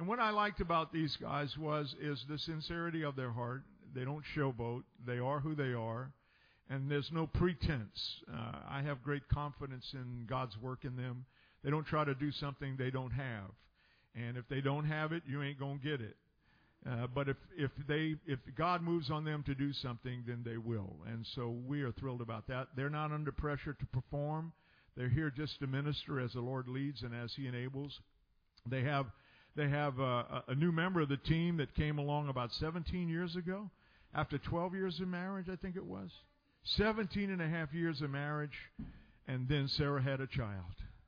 And what I liked about these guys is the sincerity of their heart. They don't showboat. They are who they are. And there's no pretense. I have great confidence in God's work in them. They don't try to do something they don't have. And if they don't have it, you ain't going to get it. But if God moves on them to do something, then they will. And so we are thrilled about that. They're not under pressure to perform. They're here just to minister as the Lord leads and as He enables. They have a new member of the team that came along about 17 years ago. After 12 years of marriage, I think it was. 17 and a half years of marriage, and then Sarah had a child.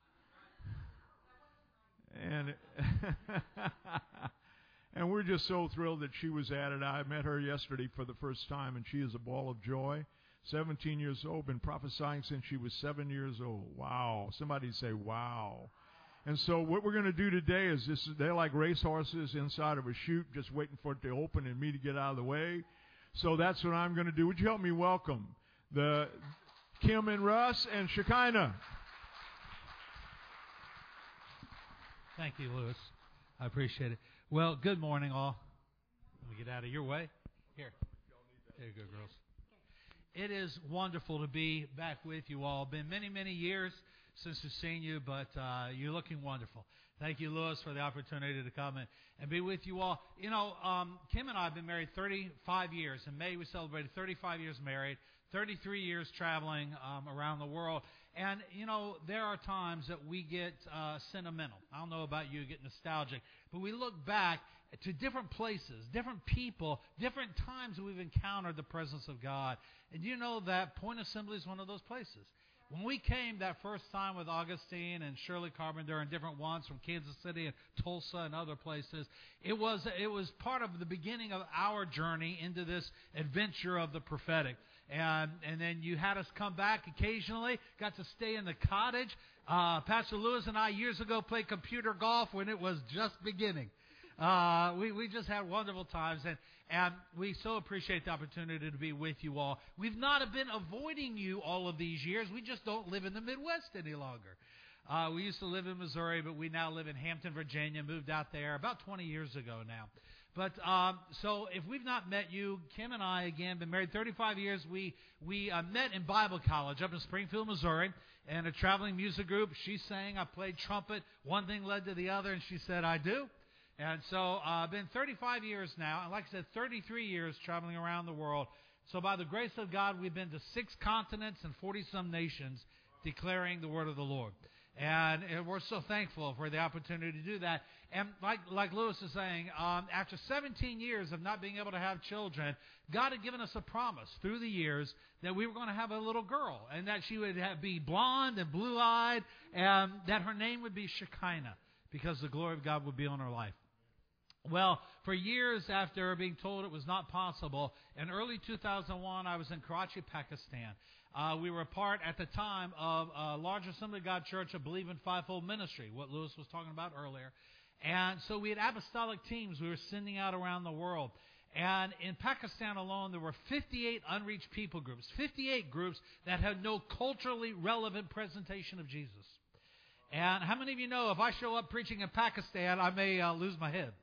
And we're just so thrilled that she was added. I met her yesterday for the first time, and she is a ball of joy. 17 years old, been prophesying since she was 7 years old. Wow. Somebody say, wow. And so what we're going to do today is they're like racehorses inside of a chute, just waiting for it to open and me to get out of the way. So that's what I'm going to do. Would you help me welcome the Kim and Russ and Shekinah? Thank you, Louis. I appreciate it. Well, good morning, all. Let me get out of your way. Here. There you go, girls. It is wonderful to be back with you all. Been many, many years since we've seen you, but you're looking wonderful. Thank you, Louis, for the opportunity to come and be with you all. You know, Kim and I have been married 35 years. In May, we celebrated 35 years married, 33 years traveling around the world. And, you know, there are times that we get sentimental. I don't know about you, get nostalgic. But we look back to different places, different people, different times that we've encountered the presence of God. And you know that Point Assembly is one of those places. When we came that first time with Augustine and Shirley Carpenter and different ones from Kansas City and Tulsa and other places, it was part of the beginning of our journey into this adventure of the prophetic. And then you had us come back occasionally, got to stay in the cottage. Pastor Lewis and I years ago played computer golf when it was just beginning. We just had wonderful times, and we so appreciate the opportunity to be with you all. We've not been avoiding you all of these years. We just don't live in the Midwest any longer. We used to live in Missouri, but we now live in Hampton, Virginia, moved out there about 20 years ago now. But so if we've not met you, Kim and I, again, been married 35 years. We met in Bible college up in Springfield, Missouri, in a traveling music group. She sang, I played trumpet. One thing led to the other, and she said, I do. And so I've been 35 years now, and like I said, 33 years traveling around the world. So by the grace of God, we've been to 6 continents and 40-some nations declaring the word of the Lord. And we're so thankful for the opportunity to do that. And like Lewis is saying, after 17 years of not being able to have children, God had given us a promise through the years that we were going to have a little girl, and that she would be blonde and blue-eyed, and that her name would be Shekinah, because the glory of God would be on her life. Well, for years after being told it was not possible, in early 2001, I was in Karachi, Pakistan. We were a part at the time of a large Assembly of God church of Believe in Fivefold Ministry, what Lewis was talking about earlier. And so we had apostolic teams we were sending out around the world. And in Pakistan alone, there were 58 unreached people groups, 58 groups that had no culturally relevant presentation of Jesus. And how many of you know if I show up preaching in Pakistan, I may lose my head?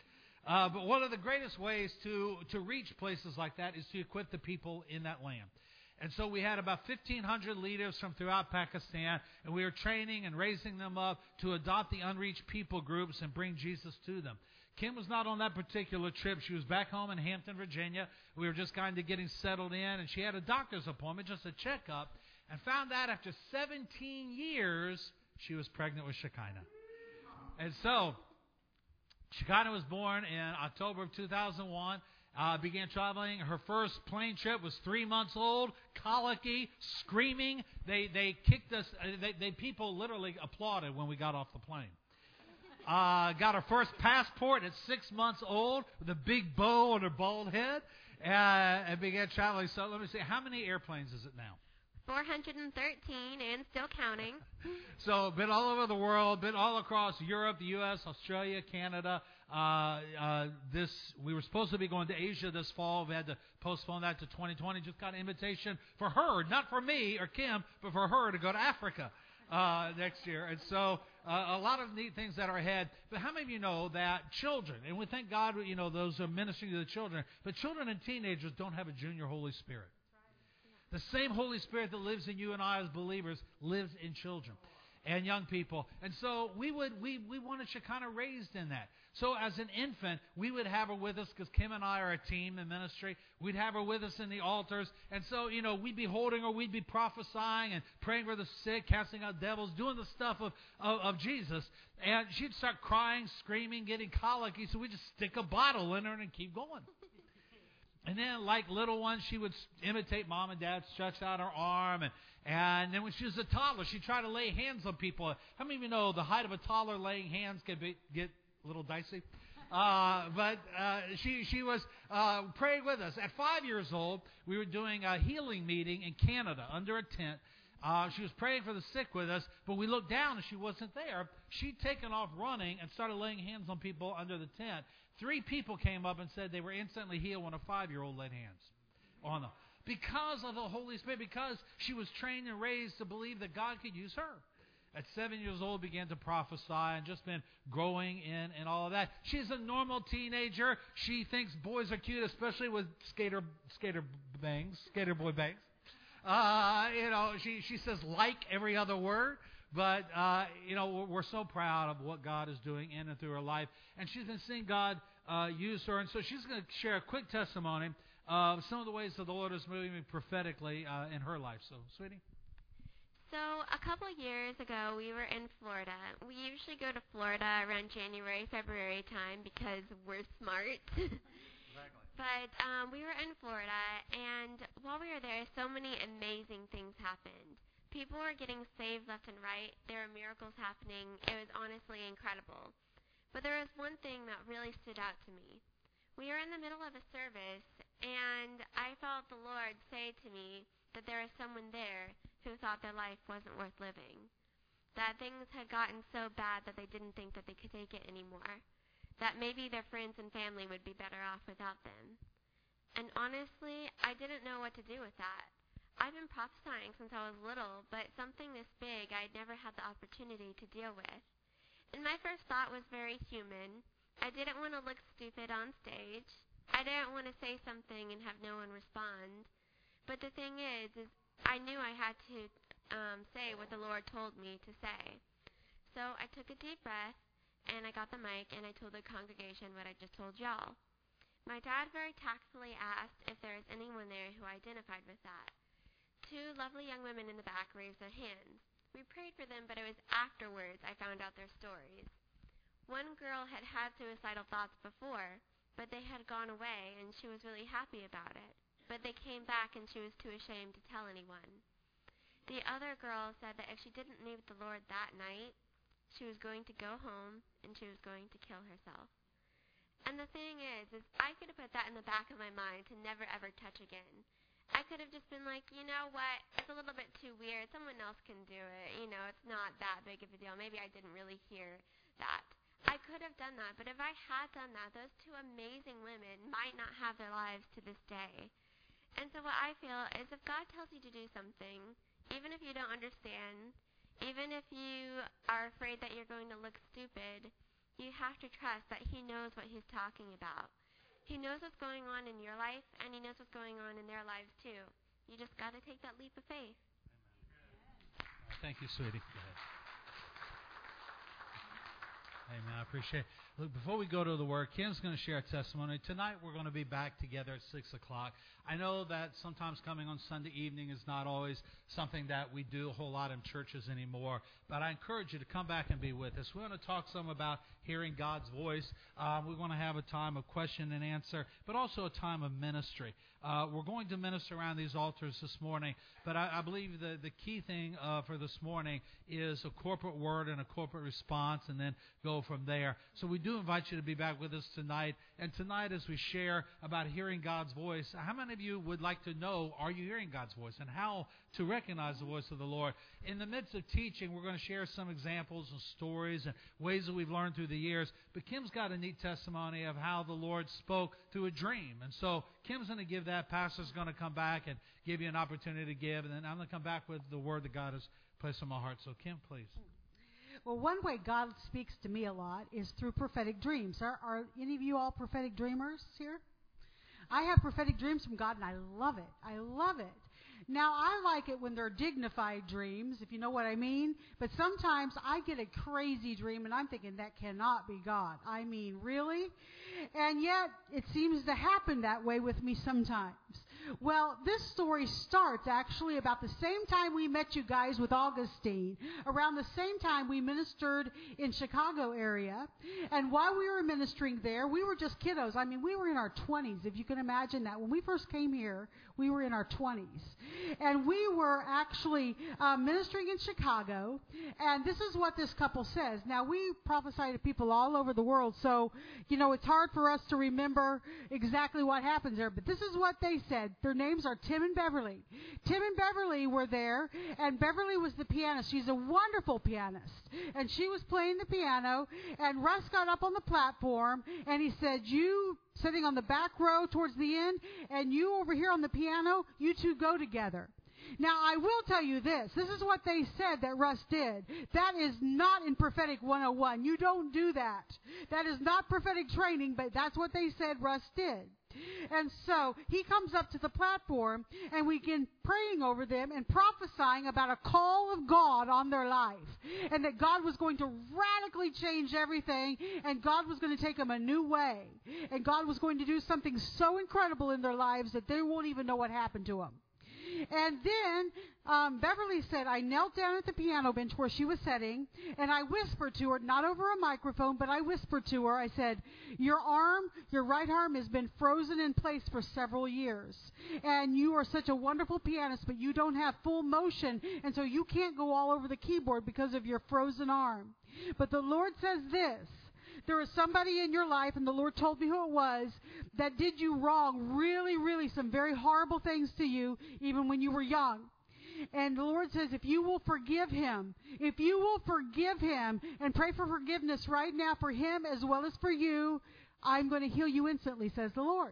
But one of the greatest ways to reach places like that is to equip the people in that land. And so we had about 1,500 leaders from throughout Pakistan, and we were training and raising them up to adopt the unreached people groups and bring Jesus to them. Kim was not on that particular trip. She was back home in Hampton, Virginia. We were just kind of getting settled in, and she had a doctor's appointment, just a checkup, and found out after 17 years she was pregnant with Shekinah. And so Shekinah was born in October of 2001. Began traveling. Her first plane trip was 3 months old, colicky, screaming. They kicked us. People literally applauded when we got off the plane. Got her first passport at 6 months old with a big bow on her bald head, and began traveling. So let me see, how many airplanes is it now? 413 and still counting. So been all over the world, been all across Europe, the U.S., Australia, Canada. We were supposed to be going to Asia this fall. We had to postpone that to 2020. Just got an invitation for her, not for me or Kim, but for her to go to Africa next year. And so a lot of neat things that are ahead. But how many of you know that children, and we thank God, those are ministering to the children, but children and teenagers don't have a junior Holy Spirit. The same Holy Spirit that lives in you and I as believers lives in children and young people. And so we wanted Shekinah raised in that. So as an infant, we would have her with us because Kim and I are a team in ministry. We'd have her with us in the altars. And so, we'd be holding her. We'd be prophesying and praying for the sick, casting out devils, doing the stuff of Jesus. And she'd start crying, screaming, getting colicky. So we'd just stick a bottle in her and keep going. And then, like little ones, she would imitate mom and dad, stretch out her arm. And then when she was a toddler, she'd try to lay hands on people. How many of you know the height of a toddler laying hands get a little dicey? But she was praying with us. At 5 years old, we were doing a healing meeting in Canada under a tent. She was praying for the sick with us, but we looked down and she wasn't there. She'd taken off running and started laying hands on people under the tent. 3 people came up and said they were instantly healed when a 5-year-old laid hands on them. Because of the Holy Spirit, because she was trained and raised to believe that God could use her. At 7 years old, began to prophesy and just been growing in all of that. She's a normal teenager. She thinks boys are cute, especially with skater boy bangs. She says like every other word. But, we're so proud of what God is doing in and through her life. And she's been seeing God use her. And so she's going to share a quick testimony of some of the ways that the Lord is moving prophetically in her life. So, sweetie. So a couple years ago, we were in Florida. We usually go to Florida around January, February time because we're smart. Exactly. But we were in Florida, and while we were there, so many amazing things happened. People were getting saved left and right. There were miracles happening. It was honestly incredible. But there was one thing that really stood out to me. We were in the middle of a service, and I felt the Lord say to me that there was someone there who thought their life wasn't worth living. That things had gotten so bad that they didn't think that they could take it anymore. That maybe their friends and family would be better off without them. And honestly, I didn't know what to do with that. I've been prophesying since I was little, but something this big I'd never had the opportunity to deal with. And my first thought was very human. I didn't want to look stupid on stage. I didn't want to say something and have no one respond. But the thing is I knew I had to say what the Lord told me to say. So I took a deep breath, and I got the mic, and I told the congregation what I just told y'all. My dad very tactfully asked if there was anyone there who identified with that. 2 lovely young women in the back raised their hands. We prayed for them, but it was afterwards I found out their stories. One girl had had suicidal thoughts before, but they had gone away, and she was really happy about it. But they came back, and she was too ashamed to tell anyone. The other girl said that if she didn't meet the Lord that night, she was going to go home, and she was going to kill herself. And the thing is I could have put that in the back of my mind to never ever touch again. I could have just been like, you know what, it's a little bit too weird. Someone else can do it. It's not that big of a deal. Maybe I didn't really hear that. I could have done that, but if I had done that, those 2 amazing women might not have their lives to this day. And so what I feel is if God tells you to do something, even if you don't understand, even if you are afraid that you're going to look stupid, you have to trust that He knows what He's talking about. He knows what's going on in your life, and He knows what's going on in their lives too. You just got to take that leap of faith. Thank you, sweetie. Amen. I appreciate it. Look, before we go to the Word, Kim's going to share a testimony. Tonight we're going to be back together at 6 o'clock. I know that sometimes coming on Sunday evening is not always something that we do a whole lot in churches anymore, but I encourage you to come back and be with us. We're going to talk some about hearing God's voice. We're going to have a time of question and answer, but also a time of ministry. We're going to minister around these altars this morning, but I believe the key thing for this morning is a corporate word and a corporate response, and then go from there. So we do invite you to be back with us tonight. And tonight, as we share about hearing God's voice, how many of you would like to know, are you hearing God's voice, and how to recognize the voice of the Lord? In the midst of teaching, we're going to share some examples and stories and ways that we've learned through the years. But Kim's got a neat testimony of how the Lord spoke through a dream. And so Kim's going to give that. Pastor's going to come back and give you an opportunity to give. And then I'm going to come back with the word that God has placed on my heart. So Kim, please. Well, one way God speaks to me a lot is through prophetic dreams. Are any of you all prophetic dreamers here? I have prophetic dreams from God, and I love it. I love it. Now, I like it when they're dignified dreams, if you know what I mean. But sometimes I get a crazy dream, and I'm thinking, that cannot be God. I mean, really? And yet, it seems to happen that way with me sometimes. Well, this story starts actually about the same time we met you guys with Augustine. Around the same time we ministered in Chicago area. And while we were ministering there, we were just kiddos. I mean, we were in our 20s, if you can imagine that. When we first came here, we were in our 20s. And we were actually ministering in Chicago. And this is what this couple says. Now, we prophesy to people all over the world, so, you know, it's hard for us to remember exactly what happens there. But this is what they said. Their names are Tim and Beverly. Tim and Beverly were there, and Beverly was the pianist. She's a wonderful pianist. And she was playing the piano, and Russ got up on the platform, and he said, you sitting on the back row towards the end, and you over here on the piano, you two go together. Now, I will tell you this. This is what they said that Russ did. That is not in Prophetic 101. You don't do that. That is not prophetic training, but that's what they said Russ did. And so he comes up to the platform, and we begin praying over them and prophesying about a call of God on their life, and that God was going to radically change everything, and God was going to take them a new way, and God was going to do something so incredible in their lives that they won't even know what happened to them. And then Beverly said, I knelt down at the piano bench where she was sitting, and I whispered to her, not over a microphone, but I whispered to her, I said, your right arm has been frozen in place for several years, and you are such a wonderful pianist, but you don't have full motion, and so you can't go all over the keyboard because of your frozen arm. But the Lord says this. There was somebody in your life, and the Lord told me who it was, that did you wrong, really, really some very horrible things to you, even when you were young. And the Lord says, if you will forgive him and pray for forgiveness right now for him as well as for you, I'm going to heal you instantly, says the Lord.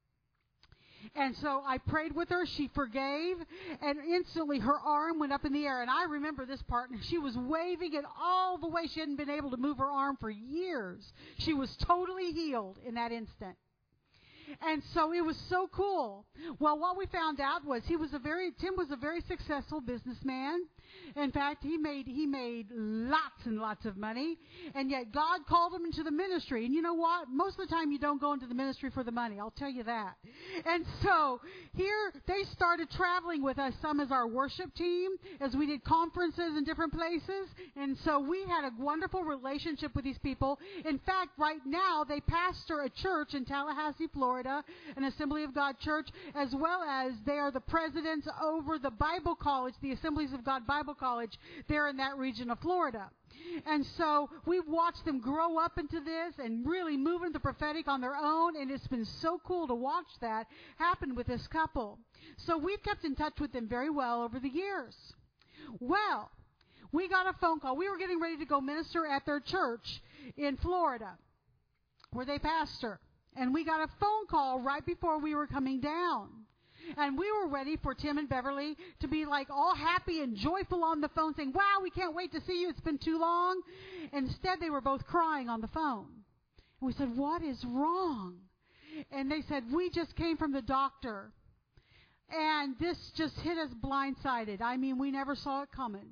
And so I prayed with her. She forgave, and instantly her arm went up in the air. And I remember this part. She was waving it all the way. She hadn't been able to move her arm for years. She was totally healed in that instant. And so it was so cool. Well, what we found out was Tim was a very successful businessman. In fact, he made lots and lots of money, and yet God called him into the ministry. And you know what? Most of the time you don't go into the ministry for the money. I'll tell you that. And so here they started traveling with us, some as our worship team, as we did conferences in different places. And so we had a wonderful relationship with these people. In fact, right now they pastor a church in Tallahassee, Florida, an Assembly of God church, as well as they are the presidents over the Bible College, the Assemblies of God Bible College, there in that region of Florida. And so we've watched them grow up into this and really move into the prophetic on their own, and it's been so cool to watch that happen with this couple. So we've kept in touch with them very well over the years. Well, we got a phone call. We were getting ready to go minister at their church in Florida, where they pastor. And we got a phone call right before we were coming down. And we were ready for Tim and Beverly to be like all happy and joyful on the phone saying, wow, we can't wait to see you. It's been too long. And instead, they were both crying on the phone. And we said, what is wrong? And they said, we just came from the doctor. And this just hit us blindsided. I mean, we never saw it coming.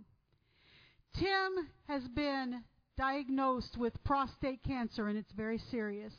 Tim has been diagnosed with prostate cancer, and it's very serious.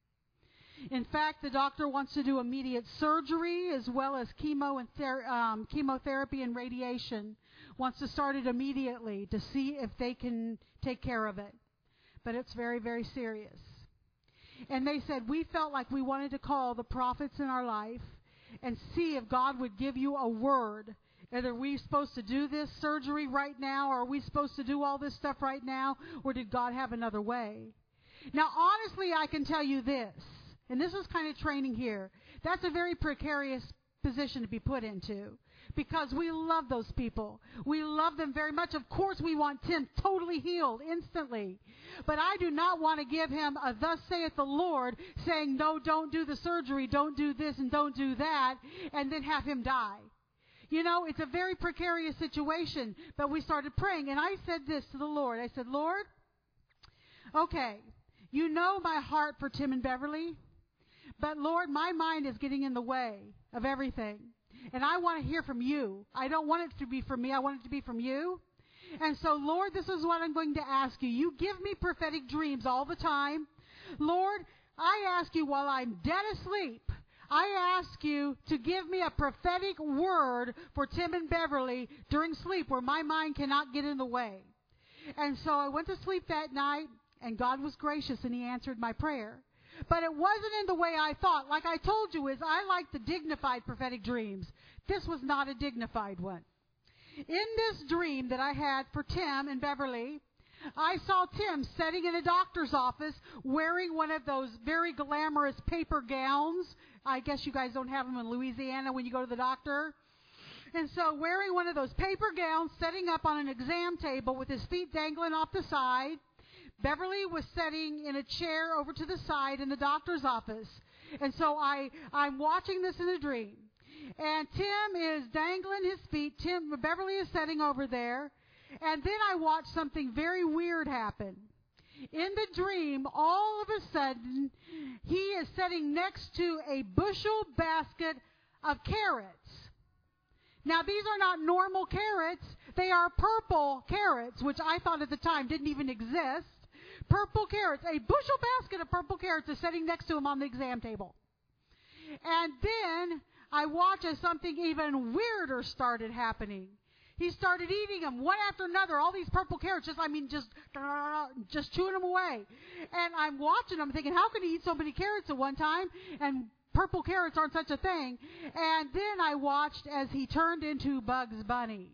In fact, the doctor wants to do immediate surgery as well as chemotherapy and radiation. Wants to start it immediately to see if they can take care of it. But it's very, very serious. And they said, we felt like we wanted to call the prophets in our life and see if God would give you a word. Are we supposed to do this surgery right now, or are we supposed to do all this stuff right now, or did God have another way? Now, honestly, I can tell you this. And this is kind of training here. That's a very precarious position to be put into because we love those people. We love them very much. Of course, we want Tim totally healed instantly. But I do not want to give him a thus saith the Lord saying, no, don't do the surgery, don't do this, and don't do that, and then have him die. It's a very precarious situation. But we started praying, and I said this to the Lord. I said, Lord, okay, you know my heart for Tim and Beverly, but Lord, my mind is getting in the way of everything. And I want to hear from you. I don't want it to be from me. I want it to be from you. And so, Lord, this is what I'm going to ask you. You give me prophetic dreams all the time. Lord, I ask you while I'm dead asleep, I ask you to give me a prophetic word for Tim and Beverly during sleep where my mind cannot get in the way. And so I went to sleep that night, and God was gracious, and He answered my prayer. But it wasn't in the way I thought. Like I told you, I like the dignified prophetic dreams. This was not a dignified one. In this dream that I had for Tim and Beverly, I saw Tim sitting in a doctor's office wearing one of those very glamorous paper gowns. I guess you guys don't have them in Louisiana when you go to the doctor. And so wearing one of those paper gowns, sitting up on an exam table with his feet dangling off the side. Beverly was sitting in a chair over to the side in the doctor's office. And so I'm watching this in a dream. And Tim is dangling his feet. Beverly is sitting over there. And then I watched something very weird happen. In the dream, all of a sudden, he is sitting next to a bushel basket of carrots. Now, these are not normal carrots. They are purple carrots, which I thought at the time didn't even exist. Purple carrots. A bushel basket of purple carrots is sitting next to him on the exam table. And then I watched as something even weirder started happening. He started eating them one after another, all these purple carrots, just chewing them away. And I'm watching them thinking, how can he eat so many carrots at one time? And purple carrots aren't such a thing. And then I watched as he turned into Bugs Bunny.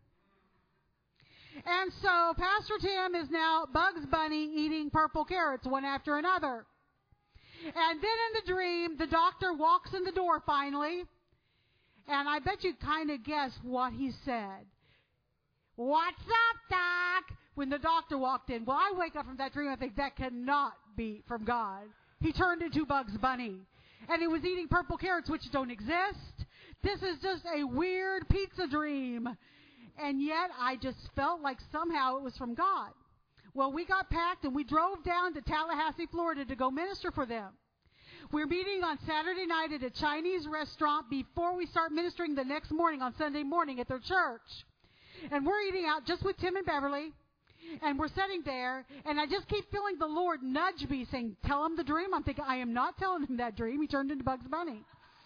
And so Pastor Tim is now Bugs Bunny eating purple carrots one after another. And then in the dream, the doctor walks in the door finally. And I bet you kind of guess what he said. What's up, Doc? When the doctor walked in. Well, I wake up from that dream, I think that cannot be from God. He turned into Bugs Bunny. And he was eating purple carrots, which don't exist. This is just a weird pizza dream. And yet, I just felt like somehow it was from God. Well, we got packed and we drove down to Tallahassee, Florida to go minister for them. We're meeting on Saturday night at a Chinese restaurant before we start ministering the next morning on Sunday morning at their church. And we're eating out just with Tim and Beverly. And we're sitting there, and I just keep feeling the Lord nudge me, saying, tell him the dream. I'm thinking, I am not telling him that dream. He turned into Bugs Bunny.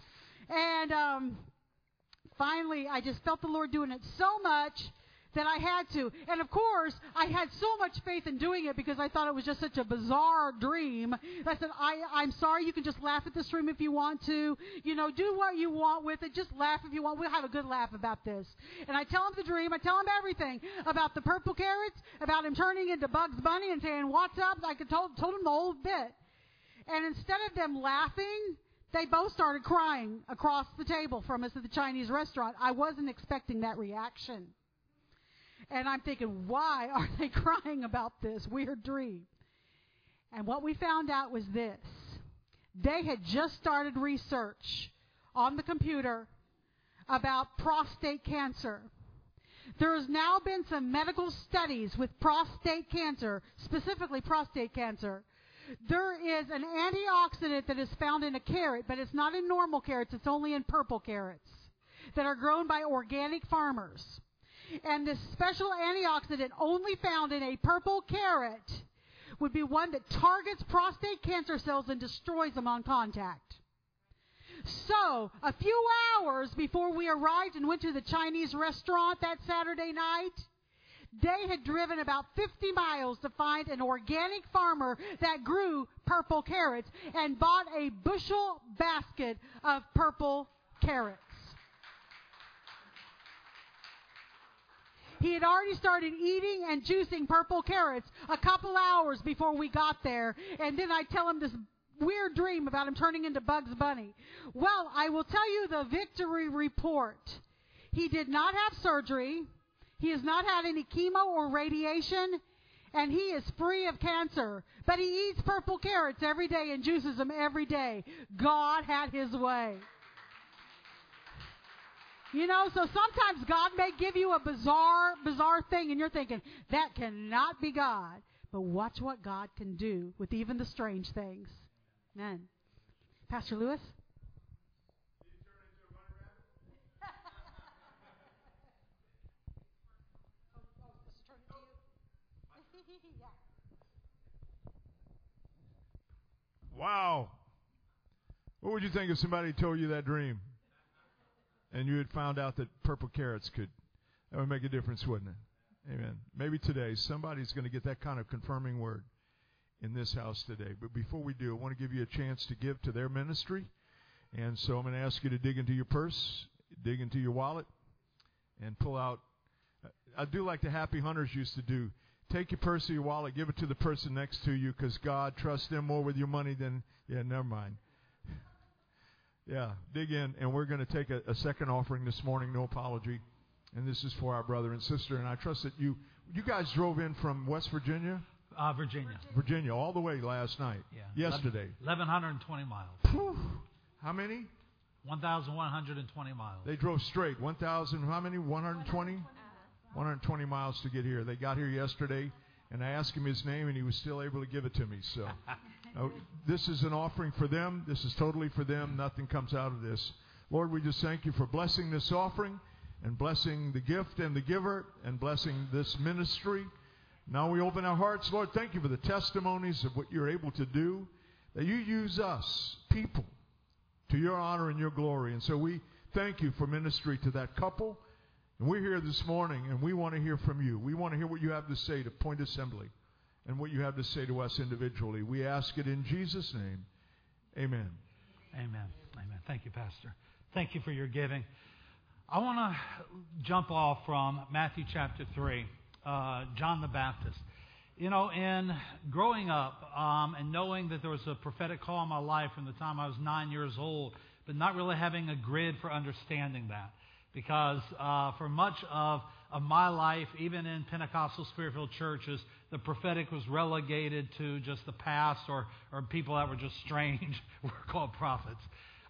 And finally, I just felt the Lord doing it so much that I had to. And, of course, I had so much faith in doing it because I thought it was just such a bizarre dream. I said, I'm sorry, you can just laugh at this dream if you want to. Do what you want with it. Just laugh if you want. We'll have a good laugh about this. And I tell him the dream. I tell him everything about the purple carrots, about him turning into Bugs Bunny and saying, what's up? I told him the whole bit. And instead of them laughing, they both started crying across the table from us at the Chinese restaurant. I wasn't expecting that reaction. And I'm thinking, why are they crying about this weird dream? And what we found out was this. They had just started research on the computer about prostate cancer. There has now been some medical studies with prostate cancer, specifically prostate cancer. There is an antioxidant that is found in a carrot, but it's not in normal carrots. It's only in purple carrots that are grown by organic farmers. And this special antioxidant only found in a purple carrot would be one that targets prostate cancer cells and destroys them on contact. So, a few hours before we arrived and went to the Chinese restaurant that Saturday night, they had driven about 50 miles to find an organic farmer that grew purple carrots and bought a bushel basket of purple carrots. He had already started eating and juicing purple carrots a couple hours before we got there. And then I tell him this weird dream about him turning into Bugs Bunny. Well, I will tell you the victory report. He did not have surgery. He has not had any chemo or radiation. And he is free of cancer. But he eats purple carrots every day and juices them every day. God had his way. You know, so sometimes God may give you a bizarre thing, and you're thinking, that cannot be God. But watch what God can do with even the strange things. Amen. Pastor Lewis? Wow. What would you think if somebody told you that dream and you had found out that purple carrots that would make a difference, wouldn't it? Amen. Maybe today somebody's going to get that kind of confirming word in this house today. But before we do, I want to give you a chance to give to their ministry. And so I'm going to ask you to dig into your purse, dig into your wallet, and pull out. I do like the happy hunters used to do. Take your purse or your wallet, give it to the person next to you, because God trusts them more with your money than, never mind. Yeah, dig in, and we're going to take a second offering this morning, no apology. And this is for our brother and sister, and I trust that you guys drove in from West Virginia? Virginia, all the way last night. Yeah. Yesterday. 1,120 miles. Whew. How many? 1,120 miles. They drove straight. 1,000, how many? 120? 120 miles to get here. They got here yesterday, and I asked him his name, and he was still able to give it to me. So this is an offering for them. This is totally for them. Nothing comes out of this. Lord, we just thank you for blessing this offering and blessing the gift and the giver and blessing this ministry. Now we open our hearts. Lord, thank you for the testimonies of what you're able to do, that you use us, people, to your honor and your glory. And so we thank you for ministry to that couple. And we're here this morning, and we want to hear from you. We want to hear what you have to say to Point Assembly and what you have to say to us individually. We ask it in Jesus' name. Amen. Amen. Amen. Thank you, Pastor. Thank you for your giving. I want to jump off from Matthew chapter 3, John the Baptist. You know, in growing up and knowing that there was a prophetic call in my life from the time I was 9 years old, but not really having a grid for understanding that. Because for much of my life, even in Pentecostal Spirit-filled churches, the prophetic was relegated to just the past or people that were just strange were called prophets.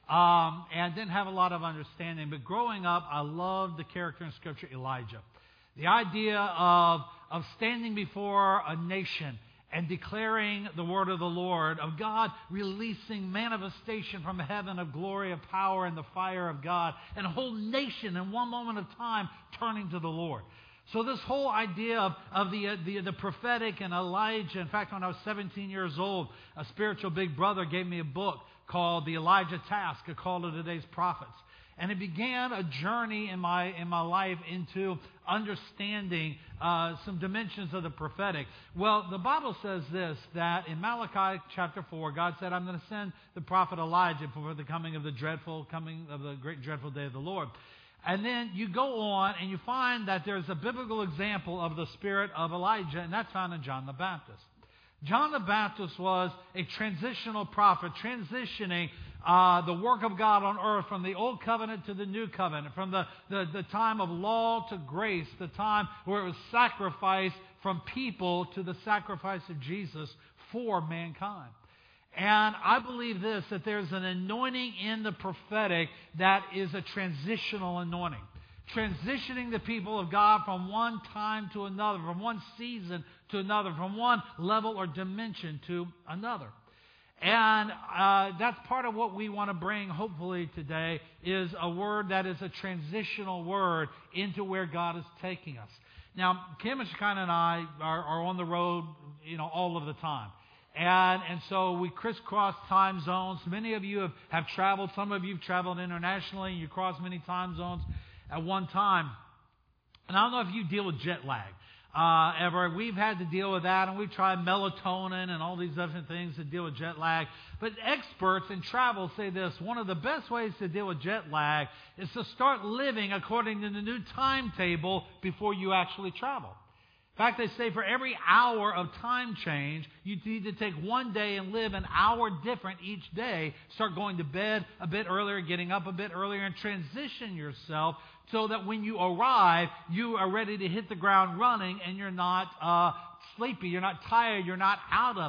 And didn't have a lot of understanding. But growing up, I loved the character in Scripture, Elijah. The idea of standing before a nation and declaring the word of the Lord, of God releasing manifestation from heaven of glory, of power, and the fire of God, and a whole nation in one moment of time turning to the Lord. So this whole idea of the prophetic and Elijah, in fact, when I was 17 years old, a spiritual big brother gave me a book called The Elijah Task, a call to today's prophets. And it began a journey in my life into understanding some dimensions of the prophetic. Well, the Bible says this, that in Malachi chapter 4, God said, I'm going to send the prophet Elijah for the coming of the great dreadful day of the Lord. And then you go on and you find that there's a biblical example of the spirit of Elijah, and that's found in John the Baptist. John the Baptist was a transitional prophet, transitioning the work of God on earth from the old covenant to the new covenant, from the time of law to grace, the time where it was sacrifice from people to the sacrifice of Jesus for mankind. And I believe this, that there's an anointing in the prophetic that is a transitional anointing. Transitioning the people of God from one time to another, from one season to another, from one level or dimension to another. And that's part of what we want to bring, hopefully, today, is a word that is a transitional word into where God is taking us. Now, Kim and Shekinah and I are on the road, all of the time. And so we crisscross time zones. Many of you have traveled. Some of you have traveled internationally. You cross many time zones at one time. And I don't know if you deal with jet lag ever. We've had to deal with that, and we've tried melatonin and all these different things to deal with jet lag. But experts in travel say this: one of the best ways to deal with jet lag is to start living according to the new timetable before you actually travel. In fact, they say for every hour of time change, you need to take one day and live an hour different each day. Start going to bed a bit earlier, getting up a bit earlier, and transition yourself so that when you arrive, you are ready to hit the ground running and you're not sleepy, you're not tired, you're not out of it.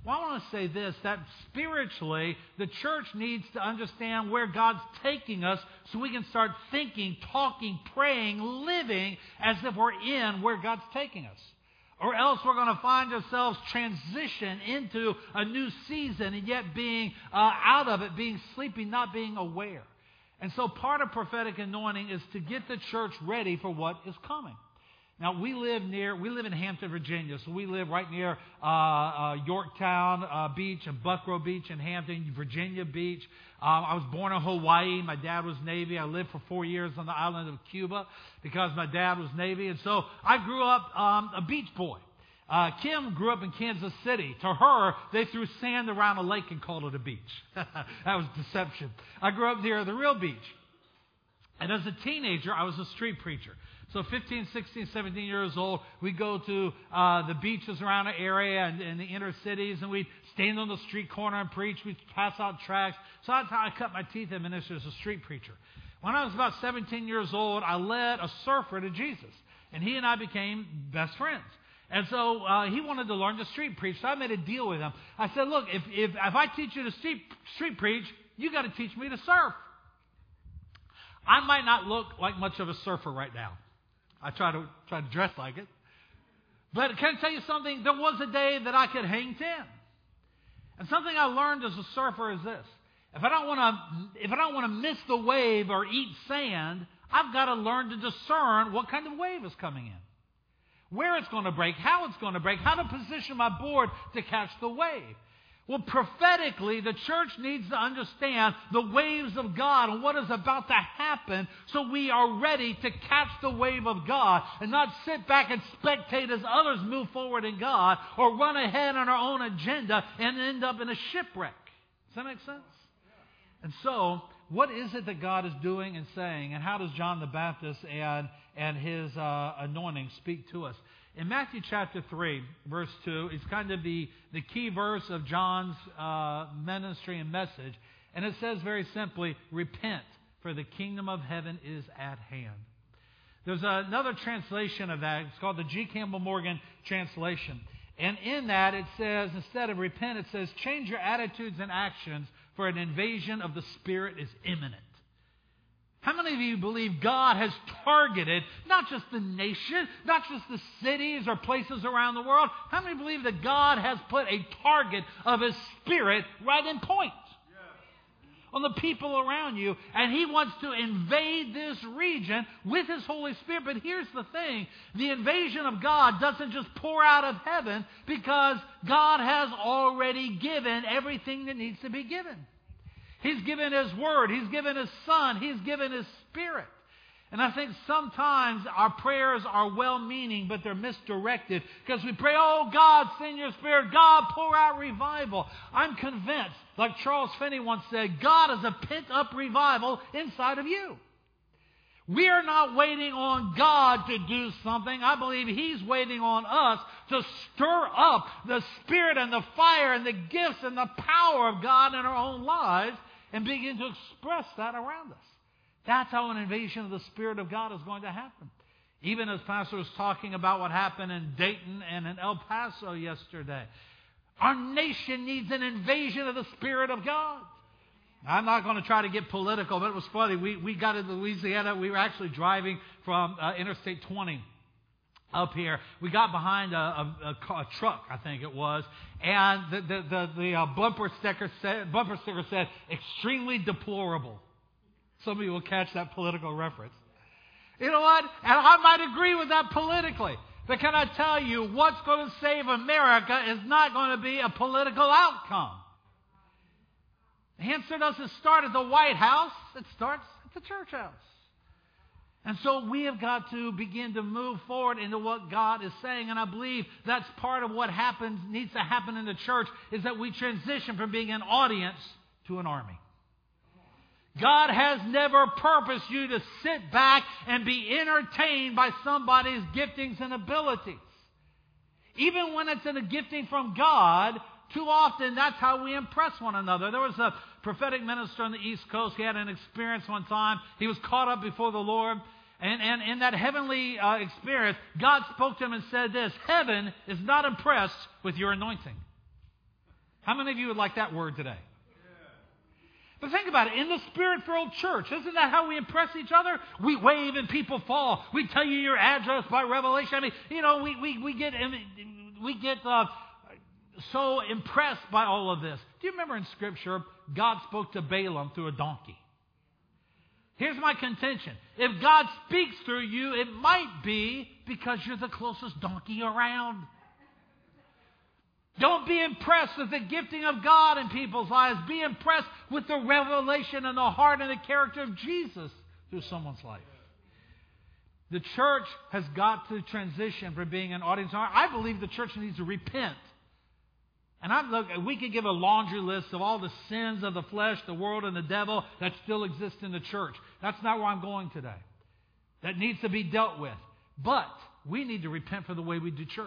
Well, I want to say this, that spiritually, the church needs to understand where God's taking us so we can start thinking, talking, praying, living as if we're in where God's taking us. Or else we're going to find ourselves transition into a new season and yet being out of it, being sleepy, not being aware. And so part of prophetic anointing is to get the church ready for what is coming. Now, we live in Hampton, Virginia, so we live right near Yorktown Beach and Buckrow Beach in Hampton, Virginia Beach. I was born in Hawaii. My dad was Navy. I lived for 4 years on the island of Cuba because my dad was Navy. And so I grew up a beach boy. Kim grew up in Kansas City. To her, they threw sand around a lake and called it a beach. That was deception. I grew up near the real beach. And as a teenager, I was a street preacher. So 15, 16, 17 years old, we'd go to the beaches around the area and the inner cities, and we'd stand on the street corner and preach. We'd pass out tracts. So that's how I cut my teeth in ministry as a street preacher. When I was about 17 years old, I led a surfer to Jesus, and he and I became best friends. And so he wanted to learn to street preach, so I made a deal with him. I said, look, if I teach you to street preach, you got to teach me to surf. I might not look like much of a surfer right now. I try to dress like it. But can I tell you something? There was a day that I could hang 10. And something I learned as a surfer is this. If I don't want to miss the wave or eat sand, I've got to learn to discern what kind of wave is coming in. Where it's going to break, how it's going to break, how to position my board to catch the wave. Well, prophetically, the church needs to understand the waves of God and what is about to happen so we are ready to catch the wave of God and not sit back and spectate as others move forward in God or run ahead on our own agenda and end up in a shipwreck. Does that make sense? And so, what is it that God is doing and saying, and how does John the Baptist and his anointing speak to us? In Matthew chapter 3, verse 2, it's kind of the key verse of John's ministry and message. And it says very simply, repent, for the kingdom of heaven is at hand. There's another translation of that. It's called the G. Campbell Morgan translation. And in that it says, instead of repent, it says, change your attitudes and actions, for an invasion of the Spirit is imminent. How many of you believe God has targeted not just the nation, not just the cities or places around the world? How many believe that God has put a target of His Spirit right in point on the people around you? And He wants to invade this region with His Holy Spirit. But here's the thing. The invasion of God doesn't just pour out of heaven because God has already given everything that needs to be given. He's given His Word. He's given His Son. He's given His Spirit. And I think sometimes our prayers are well-meaning, but they're misdirected because we pray, oh, God, send your Spirit. God, pour out revival. I'm convinced, like Charles Finney once said, God is a pent-up revival inside of you. We are not waiting on God to do something. I believe He's waiting on us to stir up the Spirit and the fire and the gifts and the power of God in our own lives and begin to express that around us. That's how an invasion of the Spirit of God is going to happen. Even as Pastor was talking about what happened in Dayton and in El Paso yesterday. Our nation needs an invasion of the Spirit of God. I'm not going to try to get political, but it was funny. We got into Louisiana. We were actually driving from Interstate 20 up here. We got behind a truck, I think it was, and the bumper sticker said, extremely deplorable. Some of you will catch that political reference. You know what? And I might agree with that politically. But can I tell you, what's going to save America is not going to be a political outcome. The answer doesn't start at the White House. It starts at the church house. And so we have got to begin to move forward into what God is saying. And I believe that's part of what needs to happen in the church, is that we transition from being an audience to an army. God has never purposed you to sit back and be entertained by somebody's giftings and abilities. Even when it's in a gifting from God, too often that's how we impress one another. There was a prophetic minister on the East Coast. He had an experience one time. He was caught up before the Lord. And in that heavenly experience, God spoke to him and said this: heaven is not impressed with your anointing. How many of you would like that word today? But think about it. In the Spirit-filled church, isn't that how we impress each other? We wave and people fall. We tell you your address by revelation. I mean, you know, we get so impressed by all of this. Do you remember in Scripture, God spoke to Balaam through a donkey? Here's my contention. If God speaks through you, it might be because you're the closest donkey around. Don't be impressed with the gifting of God in people's lives. Be impressed with the revelation and the heart and the character of Jesus through someone's life. The church has got to transition from being an audience. I believe the church needs to repent. And we could give a laundry list of all the sins of the flesh, the world, and the devil that still exist in the church. That's not where I'm going today. That needs to be dealt with. But we need to repent for the way we do church.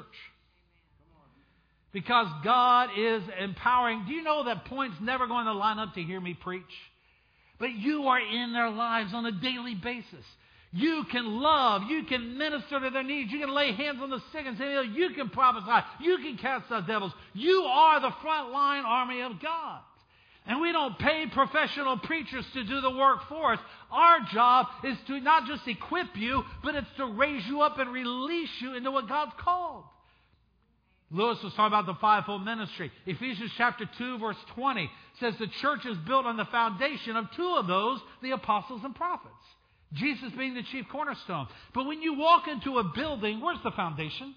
Because God is empowering. Do you know that Point's never going to line up to hear me preach? But you are in their lives on a daily basis. You can love. You can minister to their needs. You can lay hands on the sick and say, you can prophesy. You can cast out devils. You are the frontline army of God. And we don't pay professional preachers to do the work for us. Our job is to not just equip you, but it's to raise you up and release you into what God's called. Lewis was talking about the fivefold ministry. Ephesians chapter 2, verse 20 says the church is built on the foundation of two of those, the apostles and prophets. Jesus being the chief cornerstone. But when you walk into a building, where's the foundation?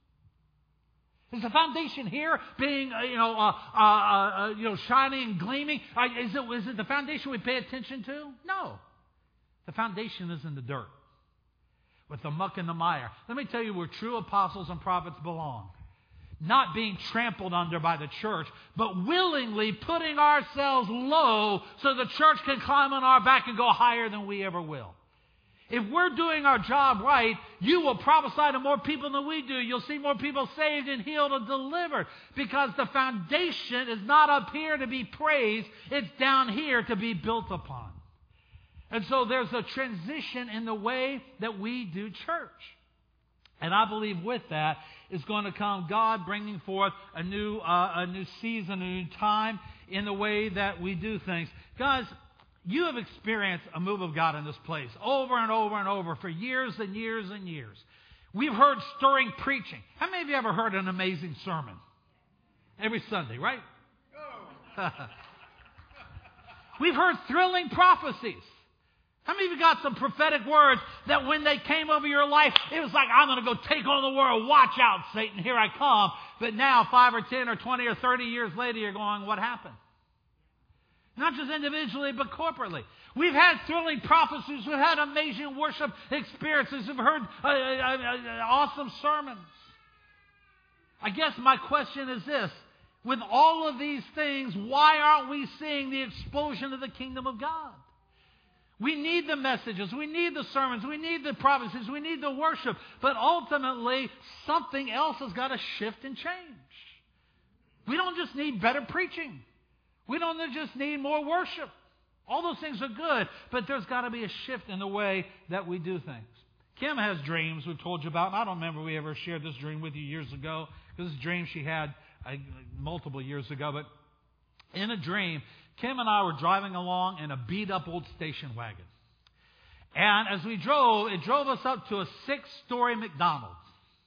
Is the foundation here being, shining and gleaming? Is it the foundation we pay attention to? No. The foundation is in the dirt, with the muck and the mire. Let me tell you where true apostles and prophets belong. Not being trampled under by the church, but willingly putting ourselves low so the church can climb on our back and go higher than we ever will. If we're doing our job right, you will prophesy to more people than we do. You'll see more people saved and healed and delivered, because the foundation is not up here to be praised. It's down here to be built upon. And so there's a transition in the way that we do church. And I believe with that is going to come God bringing forth a new season, a new time in the way that we do things. Guys, you have experienced a move of God in this place over and over and over for years and years and years. We've heard stirring preaching. How many of you ever heard an amazing sermon? Every Sunday, right? We've heard thrilling prophecies. How many of you got some prophetic words that when they came over your life, it was like, I'm going to go take on the world. Watch out, Satan, here I come. But now, 5 or 10 or 20 or 30 years later, you're going, what happened? Not just individually, but corporately. We've had thrilling prophecies. We've had amazing worship experiences. We've heard awesome sermons. I guess my question is this. With all of these things, why aren't we seeing the explosion of the kingdom of God? We need the messages. We need the sermons. We need the prophecies. We need the worship. But ultimately, something else has got to shift and change. We don't just need better preaching. We don't just need more worship. All those things are good, but there's got to be a shift in the way that we do things. Kim has dreams we've told you about, and I don't remember we ever shared this dream with you years ago. This is a dream she had multiple years ago, but in a dream, Kim and I were driving along in a beat-up old station wagon. And as we drove, it drove us up to a 6-story McDonald's.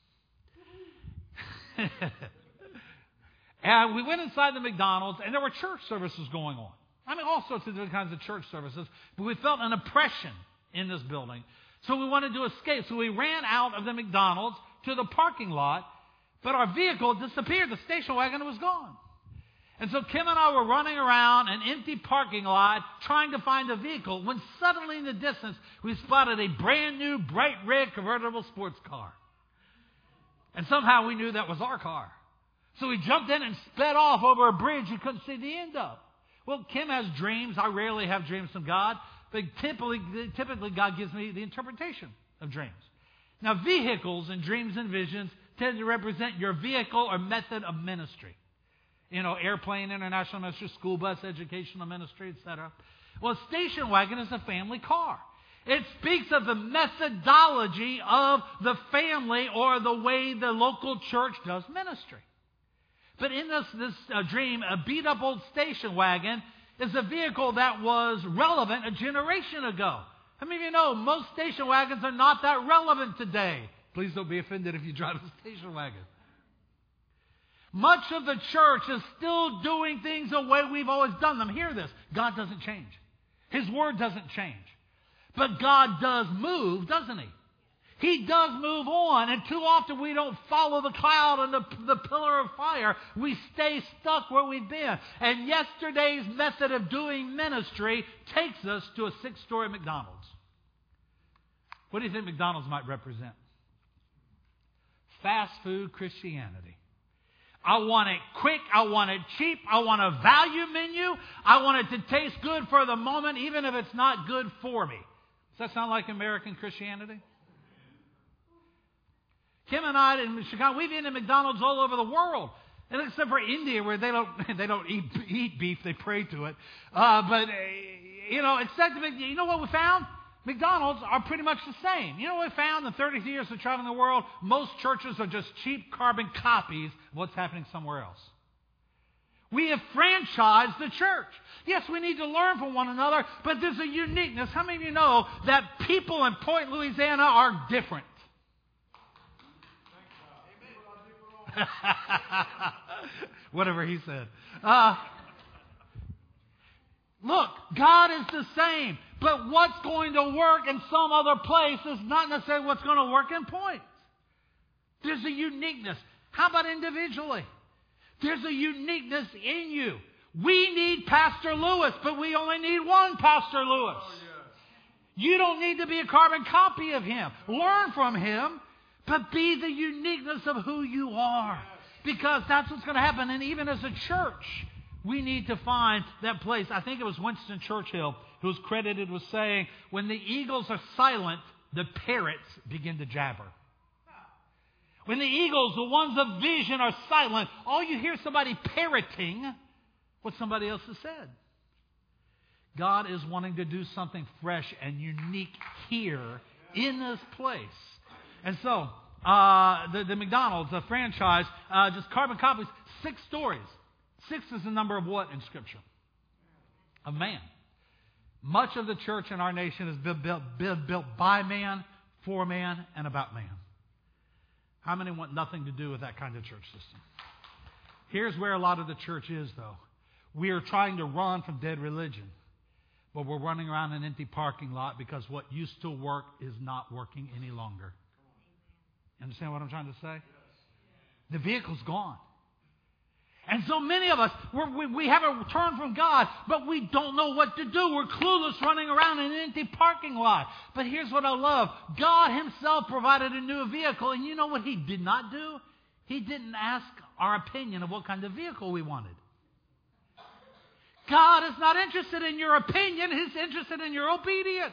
And we went inside the McDonald's, and there were church services going on. I mean, all sorts of different kinds of church services. But we felt an oppression in this building. So we wanted to escape. So we ran out of the McDonald's to the parking lot, but our vehicle disappeared. The station wagon was gone. And so Kim and I were running around an empty parking lot trying to find a vehicle when suddenly in the distance we spotted a brand new bright red convertible sports car. And somehow we knew that was our car. So we jumped in and sped off over a bridge you couldn't see the end of. Well, Kim has dreams. I rarely have dreams from God, but typically God gives me the interpretation of dreams. Now, vehicles and dreams and visions tend to represent your vehicle or method of ministry. You know, airplane, international ministry, school bus, educational ministry, etc. Well, a station wagon is a family car. It speaks of the methodology of the family or the way the local church does ministry. But in this dream, a beat-up old station wagon is a vehicle that was relevant a generation ago. How many of you know most station wagons are not that relevant today? Please don't be offended if you drive a station wagon. Much of the church is still doing things the way we've always done them. Hear this. God doesn't change. His word doesn't change. But God does move, doesn't He? He does move on, and too often we don't follow the cloud and the pillar of fire. We stay stuck where we've been. And yesterday's method of doing ministry takes us to a 6-story McDonald's. What do you think McDonald's might represent? Fast food Christianity. I want it quick. I want it cheap. I want a value menu. I want it to taste good for the moment, even if it's not good for me. Does that sound like American Christianity? Kim and I in Chicago, we've been in McDonald's all over the world, and except for India, where they don't eat beef, they pray to it. You know what we found? McDonald's are pretty much the same. You know what we found in 30 years of traveling the world? Most churches are just cheap carbon copies of what's happening somewhere else. We have franchised the church. Yes, we need to learn from one another, but there's a uniqueness. How many of you know that people in Point, Louisiana are different? Whatever he said. Look, God is the same, but what's going to work in some other place is not necessarily what's going to work in Point. There's a uniqueness. How about individually? There's a uniqueness in you. We need Pastor Lewis, but we only need one Pastor Lewis. Oh, yes. You don't need to be a carbon copy of him. Learn from him, but be the uniqueness of who you are. Because that's what's going to happen. And even as a church, we need to find that place. I think it was Winston Churchill who was credited with saying, when the eagles are silent, the parrots begin to jabber. When the eagles, the ones of vision, are silent, all you hear is somebody parroting what somebody else has said. God is wanting to do something fresh and unique here in this place. And so, the McDonald's, the franchise, just carbon copies, 6 stories. 6 is the number of what in Scripture? Of man. Much of the church in our nation has been built by man, for man, and about man. How many want nothing to do with that kind of church system? Here's where a lot of the church is, though. We are trying to run from dead religion, but we're running around an empty parking lot because what used to work is not working any longer. You understand what I'm trying to say? The vehicle's gone. And so many of us, we have a turn from God, but we don't know what to do. We're clueless running around in an empty parking lot. But here's what I love. God Himself provided a new vehicle, and you know what He did not do? He didn't ask our opinion of what kind of vehicle we wanted. God is not interested in your opinion. He's interested in your obedience.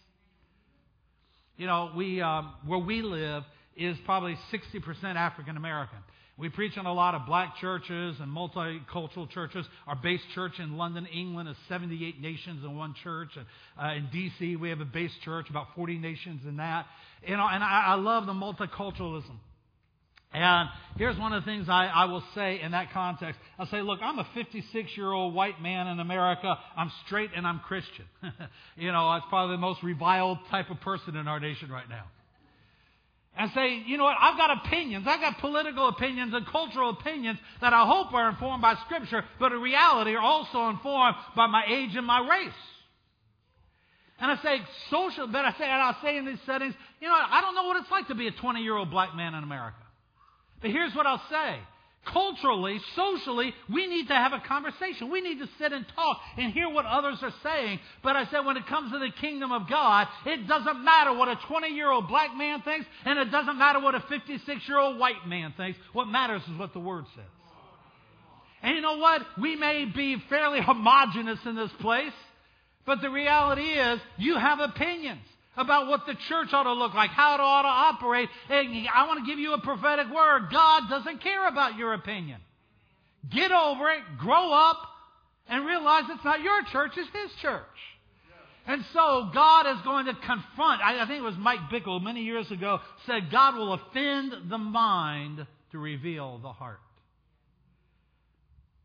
You know, where we live is probably 60% African American. We preach in a lot of black churches and multicultural churches. Our base church in London, England, is 78 nations in one church. And in D.C., we have a base church, about 40 nations in that. You know, and I love the multiculturalism. And here's one of the things I will say in that context. I'll say, look, I'm a 56-year-old white man in America. I'm straight and I'm Christian. You know, it's probably the most reviled type of person in our nation right now. And say, you know what, I've got opinions. I've got political opinions and cultural opinions that I hope are informed by Scripture, but in reality are also informed by my age and my race. And I say social, but I'll say in these settings, you know, I don't know what it's like to be a 20-year-old black man in America. But here's what I'll say. Culturally, socially, we need to have a conversation. We need to sit and talk and hear what others are saying. But I said when it comes to the kingdom of God, it doesn't matter what a 20-year-old black man thinks, and it doesn't matter what a 56-year-old white man thinks. What matters is what the Word says. And you know what? We may be fairly homogenous in this place, but the reality is you have opinions about what the church ought to look like, how it ought to operate. And I want to give you a prophetic word. God doesn't care about your opinion. Get over it, grow up, and realize it's not your church, it's His church. And so God is going to confront, I think it was Mike Bickle many years ago, said God will offend the mind to reveal the heart.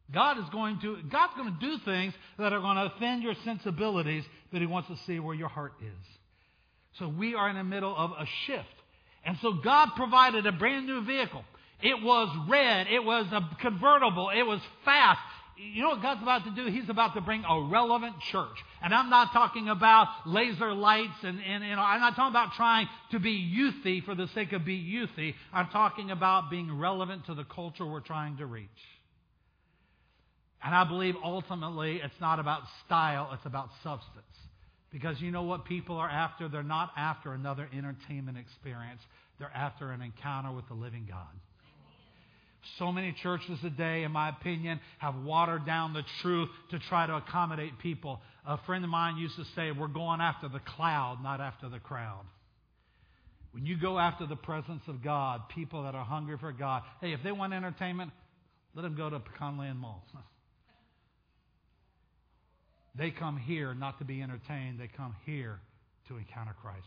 God's going to do things that are going to offend your sensibilities, but He wants to see where your heart is. So we are in the middle of a shift. And so God provided a brand new vehicle. It was red. It was a convertible. It was fast. You know what God's about to do? He's about to bring a relevant church. And I'm not talking about laser lights and I'm not talking about trying to be youthy for the sake of being youthy. I'm talking about being relevant to the culture we're trying to reach. And I believe ultimately it's not about style, it's about substance. Because you know what people are after? They're not after another entertainment experience. They're after an encounter with the living God. So many churches today, in my opinion, have watered down the truth to try to accommodate people. A friend of mine used to say, we're going after the cloud, not after the crowd. When you go after the presence of God, people that are hungry for God, hey, if they want entertainment, let them go to Pecan Land Mall. They come here not to be entertained. They come here to encounter Christ.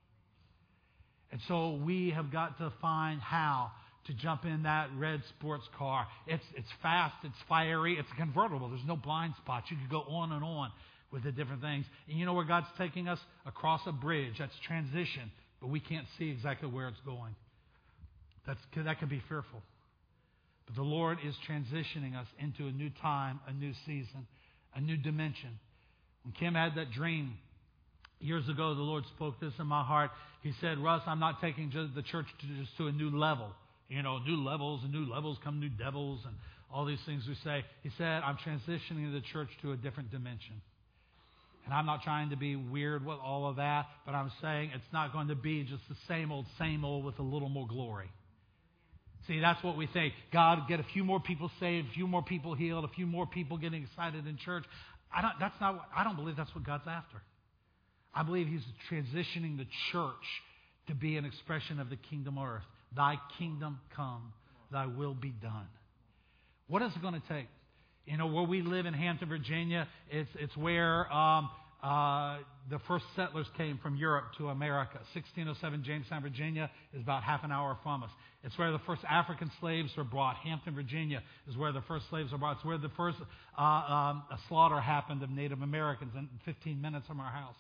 And so we have got to find how to jump in that red sports car. It's fast, it's fiery, it's a convertible. There's no blind spots. You could go on and on with the different things. And you know where God's taking us? Across a bridge. That's transition. But we can't see exactly where it's going. That can be fearful. But the Lord is transitioning us into a new time, a new season, a new dimension. When Kim had that dream years ago, the Lord spoke this in my heart. He said, Russ, I'm not taking the church to a new level. You know, new levels come new devils and all these things we say. He said, I'm transitioning the church to a different dimension. And I'm not trying to be weird with all of that, but I'm saying it's not going to be just the same old with a little more glory. See, that's what we think. God, get a few more people saved, a few more people healed, a few more people getting excited in church. I don't believe that's what God's after. I believe He's transitioning the church to be an expression of the kingdom on earth. Thy kingdom come, thy will be done. What is it going to take? You know, where we live in Hampton, Virginia, it's where the first settlers came from Europe to America. 1607 Jamestown, Virginia is about half an hour from us. It's where the first African slaves were brought. Hampton, Virginia is where the first slaves were brought. It's where the first slaughter happened of Native Americans in 15 minutes from our house.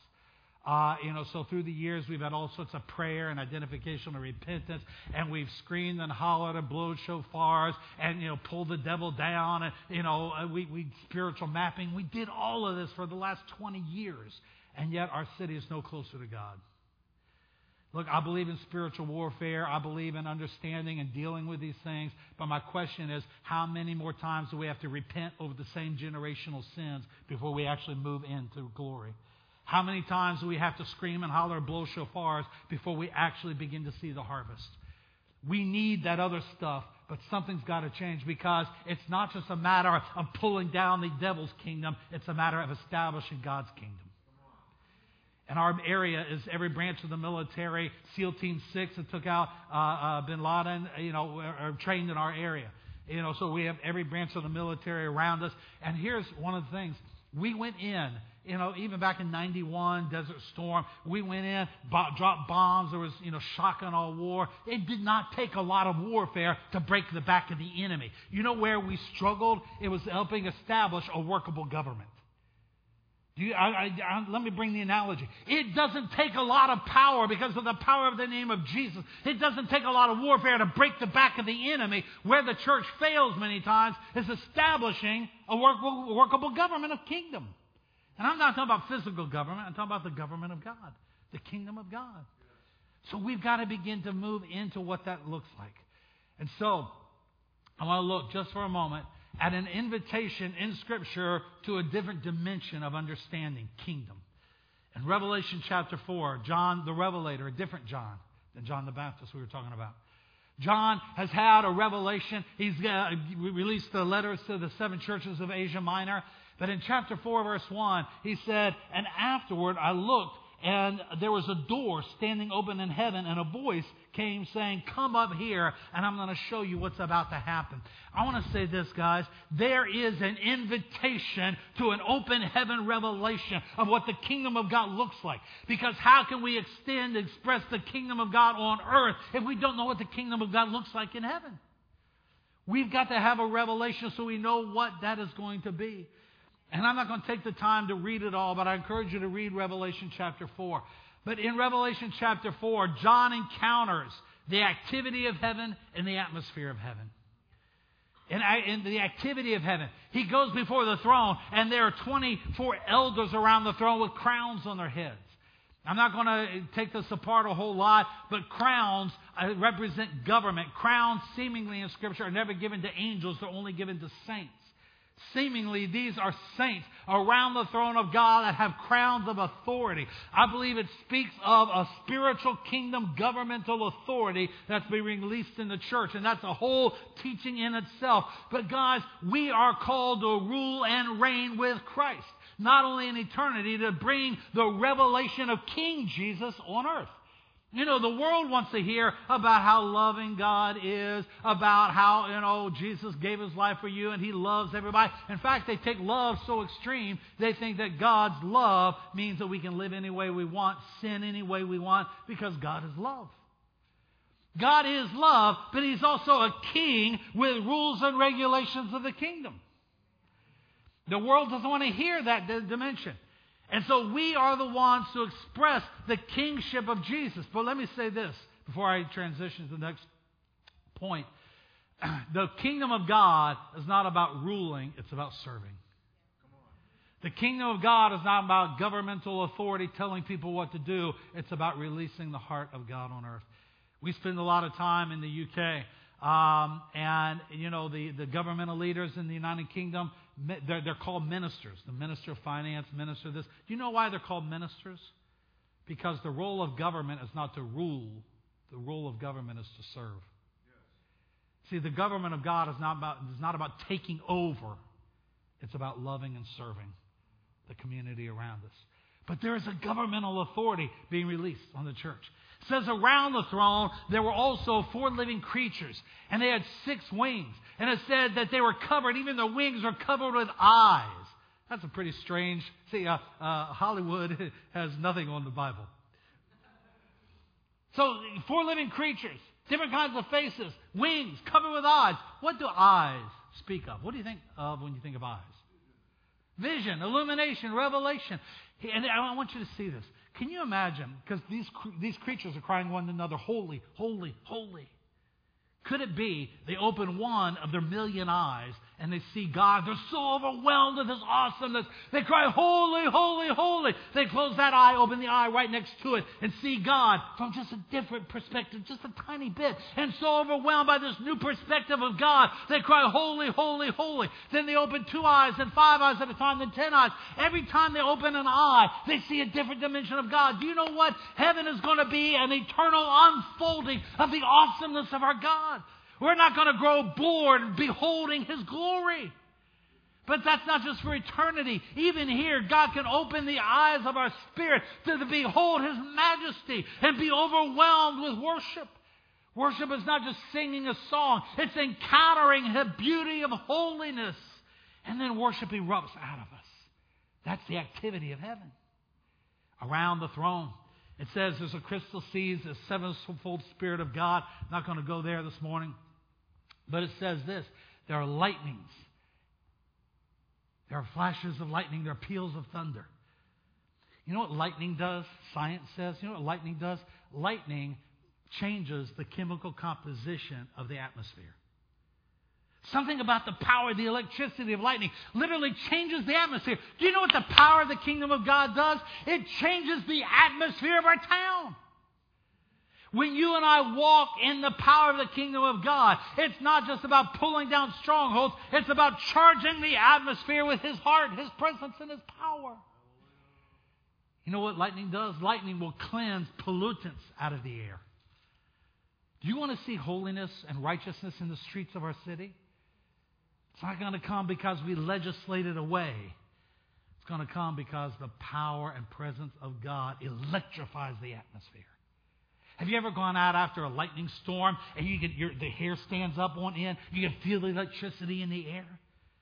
So through the years, we've had all sorts of prayer and identification and repentance, and we've screamed and hollered and blown shofars and, pulled the devil down, and, we spiritual mapping. We did all of this for the last 20 years, and yet our city is no closer to God. Look, I believe in spiritual warfare. I believe in understanding and dealing with these things. But my question is, how many more times do we have to repent over the same generational sins before we actually move into glory? How many times do we have to scream and holler and blow shofars before we actually begin to see the harvest? We need that other stuff, but something's got to change, because it's not just a matter of pulling down the devil's kingdom. It's a matter of establishing God's kingdom. And our area is every branch of the military. SEAL Team 6 that took out Bin Laden, are trained in our area. So we have every branch of the military around us. And here's one of the things. We went in, even back in 91, Desert Storm, we went in, dropped bombs. There was, shock and all war. It did not take a lot of warfare to break the back of the enemy. You know where we struggled? It was helping establish a workable government. Let me bring the analogy. It doesn't take a lot of power because of the power of the name of Jesus. It doesn't take a lot of warfare to break the back of the enemy. Where the church fails many times is establishing a workable government of kingdom. And I'm not talking about physical government. I'm talking about the government of God, the kingdom of God. So we've got to begin to move into what that looks like. And so I want to look just for a moment at an invitation in Scripture to a different dimension of understanding kingdom. In Revelation chapter 4, John the Revelator, a different John than John the Baptist we were talking about. John has had a revelation. He's released the letters to the 7 churches of Asia Minor. But in chapter 4, verse 1, he said, "And afterward I looked, and there was a door standing open in heaven, and a voice came saying, 'Come up here, and I'm going to show you what's about to happen.'" I want to say this, guys. There is an invitation to an open heaven revelation of what the kingdom of God looks like. Because how can we express the kingdom of God on earth if we don't know what the kingdom of God looks like in heaven? We've got to have a revelation so we know what that is going to be. And I'm not going to take the time to read it all, but I encourage you to read Revelation chapter 4. But in Revelation chapter 4, John encounters the activity of heaven and the atmosphere of heaven. In the activity of heaven, he goes before the throne, and there are 24 elders around the throne with crowns on their heads. I'm not going to take this apart a whole lot, but crowns represent government. Crowns, seemingly in Scripture, are never given to angels. They're only given to saints. Seemingly, these are saints around the throne of God that have crowns of authority. I believe it speaks of a spiritual kingdom governmental authority that's being released in the church. And that's a whole teaching in itself. But guys, we are called to rule and reign with Christ. Not only in eternity, to bring the revelation of King Jesus on earth. You know, the world wants to hear about how loving God is, about how, Jesus gave His life for you and He loves everybody. In fact, they take love so extreme, they think that God's love means that we can live any way we want, sin any way we want, because God is love. God is love, but He's also a king with rules and regulations of the kingdom. The world doesn't want to hear that dimension. And so we are the ones to express the kingship of Jesus. But let me say this before I transition to the next point. The kingdom of God is not about ruling, it's about serving. The kingdom of God is not about governmental authority telling people what to do. It's about releasing the heart of God on earth. We spend a lot of time in the UK. The governmental leaders in the United Kingdom, they're called ministers. The minister of finance, minister of this. Do you know why they're called ministers? Because the role of government is not to rule. The role of government is to serve. Yes. See, the government of God is not about taking over. It's about loving and serving the community around us. But there is a governmental authority being released on the church. It says around the throne there were also 4 living creatures, and they had 6 wings. And it said that they were covered, even their wings were covered with eyes. That's a pretty strange... See, Hollywood has nothing on the Bible. So, 4 living creatures, different kinds of faces, wings, covered with eyes. What do eyes speak of? What do you think of when you think of eyes? Vision, illumination, revelation. And I want you to see this. Can you imagine, because these creatures are crying one to another, holy, holy, holy. Could it be they open one of their million eyes and they see God? They're so overwhelmed with His awesomeness. They cry, holy, holy, holy. They close that eye, open the eye right next to it, and see God from just a different perspective, just a tiny bit. And so overwhelmed by this new perspective of God, they cry, holy, holy, holy. Then they open 2 eyes, and 5 eyes at a time, then 10 eyes. Every time they open an eye, they see a different dimension of God. Do you know what? Heaven is going to be an eternal unfolding of the awesomeness of our God. We're not going to grow bored beholding His glory. But that's not just for eternity. Even here, God can open the eyes of our spirit to behold His majesty and be overwhelmed with worship. Worship is not just singing a song. It's encountering the beauty of holiness. And then worship erupts out of us. That's the activity of heaven. Around the throne. It says there's a crystal seas, a 7-fold Spirit of God. I'm not going to go there this morning. But it says this. There are lightnings. There are flashes of lightning. There are peals of thunder. You know what lightning does? Science says. You know what lightning does? Lightning changes the chemical composition of the atmosphere. Something about the power, the electricity of lightning literally changes the atmosphere. Do you know what the power of the kingdom of God does? It changes the atmosphere of our town. When you and I walk in the power of the kingdom of God, it's not just about pulling down strongholds. It's about charging the atmosphere with His heart, His presence, and His power. You know what lightning does? Lightning will cleanse pollutants out of the air. Do you want to see holiness and righteousness in the streets of our city? It's not going to come because we legislate it away. It's going to come because the power and presence of God electrifies the atmosphere. Have you ever gone out after a lightning storm and the hair stands up on end? You can feel the electricity in the air.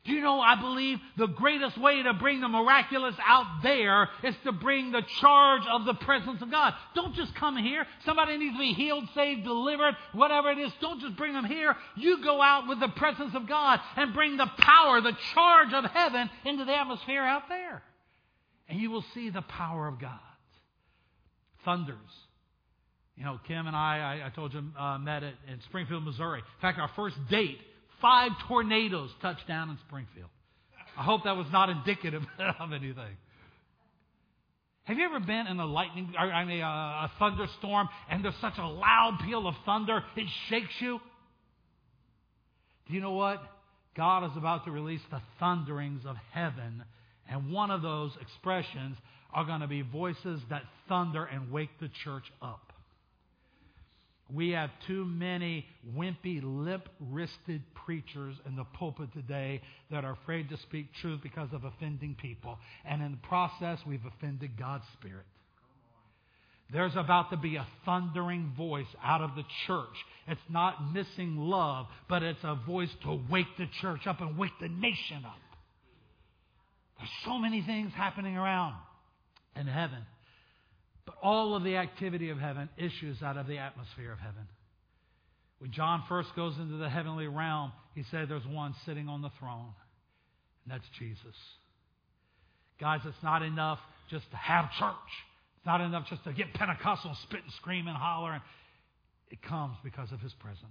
Do you know, I believe the greatest way to bring the miraculous out there is to bring the charge of the presence of God. Don't just come here. Somebody needs to be healed, saved, delivered, whatever it is. Don't just bring them here. You go out with the presence of God and bring the power, the charge of heaven into the atmosphere out there. And you will see the power of God. Thunders. You know, Kim and I told you, met in Springfield, Missouri. In fact, our first date, 5 tornadoes touched down in Springfield. I hope that was not indicative of anything. Have you ever been in a thunderstorm and there's such a loud peal of thunder, it shakes you? Do you know what? God is about to release the thunderings of heaven, and one of those expressions are going to be voices that thunder and wake the church up. We have too many wimpy, limp-wristed preachers in the pulpit today that are afraid to speak truth because of offending people. And in the process, we've offended God's Spirit. There's about to be a thundering voice out of the church. It's not missing love, but it's a voice to wake the church up and wake the nation up. There's so many things happening around in heaven. But all of the activity of heaven issues out of the atmosphere of heaven. When John first goes into the heavenly realm, he said there's one sitting on the throne, and that's Jesus. Guys, it's not enough just to have church. It's not enough just to get Pentecostal, spit and scream and holler. It comes because of His presence.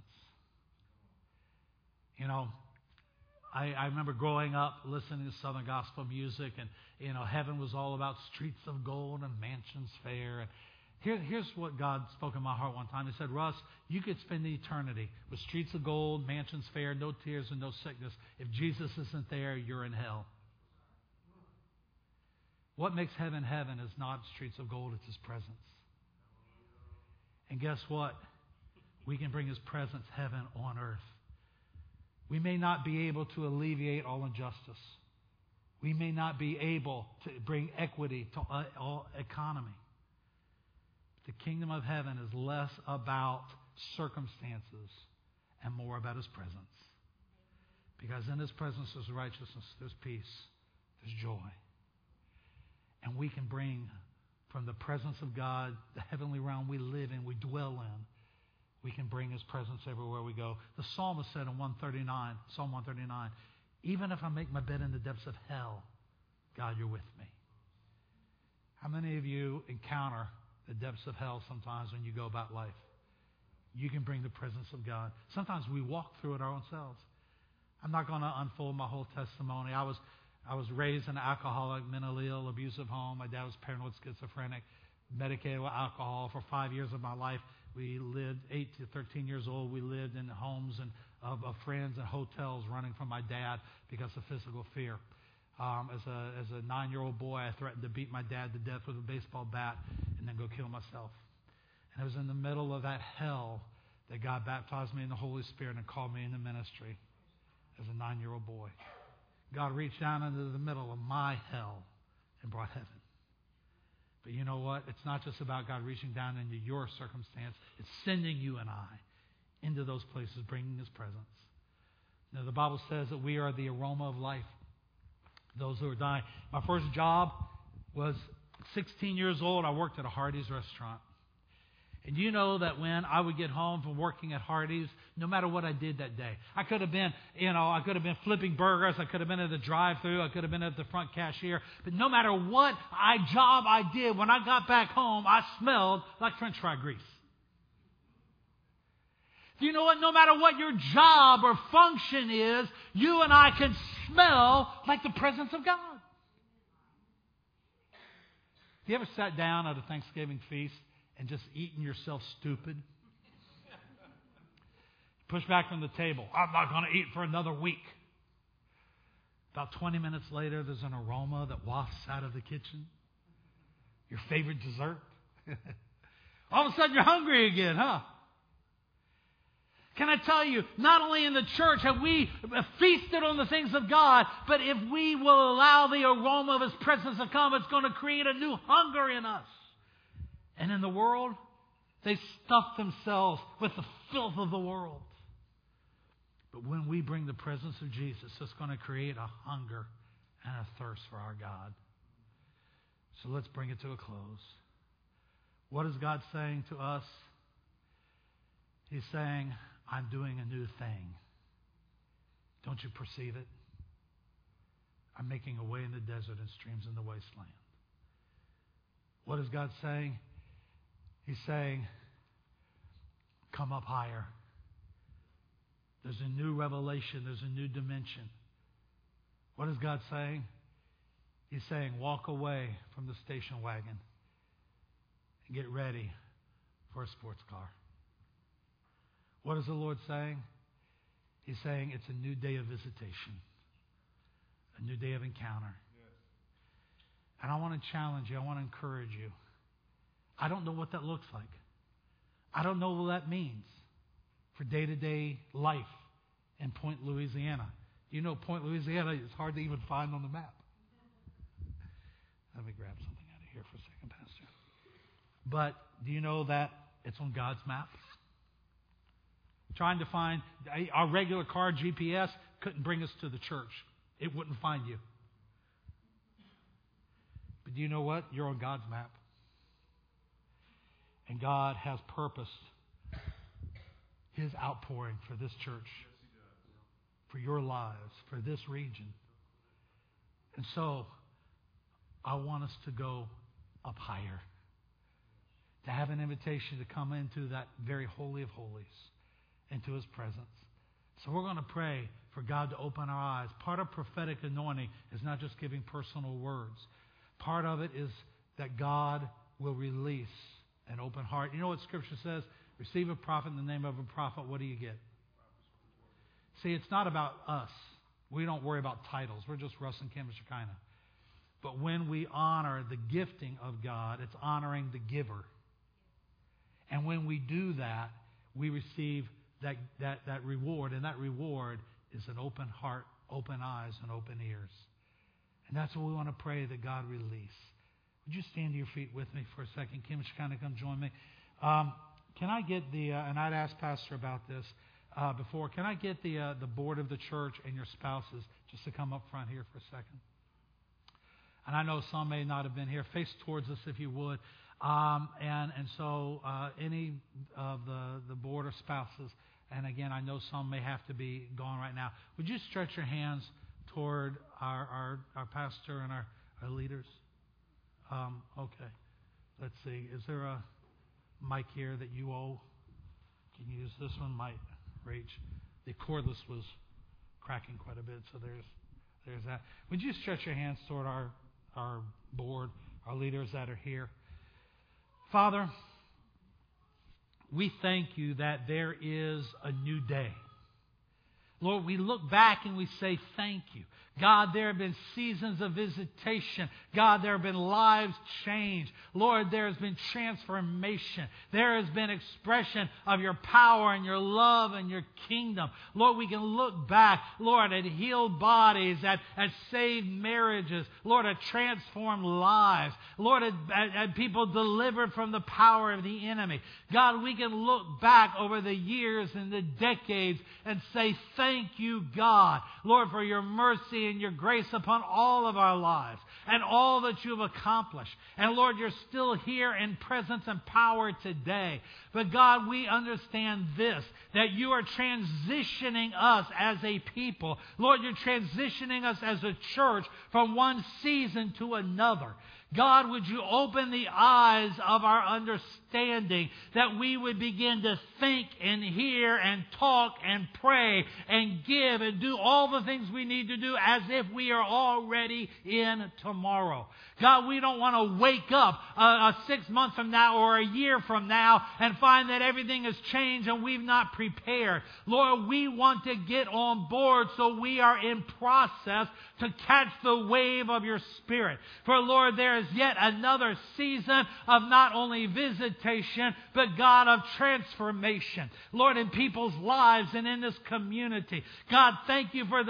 You know, I remember growing up listening to Southern gospel music, and heaven was all about streets of gold and mansions fair. And here's what God spoke in my heart one time. He said, Russ, you could spend eternity with streets of gold, mansions fair, no tears and no sickness. If Jesus isn't there, you're in hell. What makes heaven heaven is not streets of gold, it's His presence. And guess what? We can bring His presence, heaven on earth. We may not be able to alleviate all injustice. We may not be able to bring equity to all economy. The kingdom of heaven is less about circumstances and more about His presence. Because in His presence there's righteousness, there's peace, there's joy. And we can bring from the presence of God, the heavenly realm we live in, we dwell in, we can bring His presence everywhere we go. The psalmist said in Psalm 139, even if I make my bed in the depths of hell, God, you're with me. How many of you encounter the depths of hell sometimes when you go about life? You can bring the presence of God. Sometimes we walk through it our own selves. I'm not going to unfold my whole testimony. I was raised in an alcoholic, mentally ill, abusive home. My dad was paranoid schizophrenic, medicated with alcohol for 5 years of my life. We lived 8 to 13 years old. We lived in homes and of friends and hotels running from my dad because of physical fear. As a 9-year-old boy, I threatened to beat my dad to death with a baseball bat and then go kill myself. And it was in the middle of that hell that God baptized me in the Holy Spirit and called me into ministry as a 9-year-old boy. God reached down into the middle of my hell and brought heaven. But you know what? It's not just about God reaching down into your circumstance. It's sending you and I into those places, bringing His presence. Now, the Bible says that we are the aroma of life. Those who are dying. My first job was 16 years old. I worked at a Hardee's restaurant. And you know that when I would get home from working at Hardee's, no matter what I did that day, I could have been flipping burgers, I could have been at the drive-thru, I could have been at the front cashier. But no matter what job I did, when I got back home, I smelled like French fry grease. Do you know what? No matter what your job or function is, you and I can smell like the presence of God. Have you ever sat down at a Thanksgiving feast and just eaten yourself stupid? Push back from the table. I'm not going to eat for another week. About 20 minutes later, there's an aroma that wafts out of the kitchen. Your favorite dessert. All of a sudden, you're hungry again, huh? Can I tell you, not only in the church have we feasted on the things of God, but if we will allow the aroma of His presence to come, it's going to create a new hunger in us. And in the world, they stuff themselves with the filth of the world. But when we bring the presence of Jesus, it's going to create a hunger and a thirst for our God. So let's bring it to a close. What is God saying to us? He's saying, I'm doing a new thing. Don't you perceive it? I'm making a way in the desert and streams in the wasteland. What is God saying? He's saying, come up higher. There's a new revelation. There's a new dimension. What is God saying? He's saying, walk away from the station wagon and get ready for a sports car. What is the Lord saying? He's saying it's a new day of visitation, a new day of encounter. And I want to challenge you. I want to encourage you. I don't know what that looks like. I don't know what that means for day-to-day life in Point, Louisiana. You know, Point, Louisiana is hard to even find on the map. Let me grab something out of here for a second, Pastor. But do you know that it's on God's map? Trying to find our regular car GPS couldn't bring us to the church. It wouldn't find you. But do you know what? You're on God's map. And God has purposed His outpouring for this church, for your lives, for this region. And so, I want us to go up higher, to have an invitation to come into that very holy of holies, into His presence. So we're going to pray for God to open our eyes. Part of prophetic anointing is not just giving personal words. Part of it is that God will release an open heart. You know what Scripture says? Receive a prophet in the name of a prophet. What do you get? See, it's not about us. We don't worry about titles. We're just Russ and Kim and Shekinah. But when we honor the gifting of God, it's honoring the giver. And when we do that, we receive that reward. And that reward is an open heart, open eyes, and open ears. And that's what we want to pray that God release. Would you stand to your feet with me for a second? Kim and Shekinah, come join me. Can I get and I'd asked Pastor about this before, can I get the board of the church and your spouses just to come up front here for a second? And I know some may not have been here. Face towards us if you would. So any of the board or spouses, and again, I know some may have to be gone right now. Would you stretch your hands toward our pastor and our leaders? Okay. Let's see. Is there a mic here that you all can use? This one might reach. The cordless was cracking quite a bit, so there's that. Would you stretch your hands toward our board, our leaders that are here? Father, we thank you that there is a new day. Lord, we look back and we say thank you. God, there have been seasons of visitation. God, there have been lives changed. Lord, there has been transformation. There has been expression of your power and your love and your kingdom. Lord, we can look back, Lord, at healed bodies, at saved marriages, Lord, at transformed lives, Lord, at people delivered from the power of the enemy. God, we can look back over the years and the decades and say thank you, God, Lord, for your mercy and your grace upon all of our lives and all that you've accomplished. And Lord, you're still here in presence and power today. But God, we understand this, that you are transitioning us as a people. Lord, you're transitioning us as a church from one season to another. God, would you open the eyes of our understanding that we would begin to think and hear and talk and pray and give and do all the things we need to do as if we are already in tomorrow. God, we don't want to wake up 6 months from now or a year from now and find that everything has changed and we've not prepared. Lord, we want to get on board so we are in process to catch the wave of your Spirit. For Lord, there is yet another season of not only visitation, but God, of transformation. Lord, in people's lives and in this community. God, thank you for the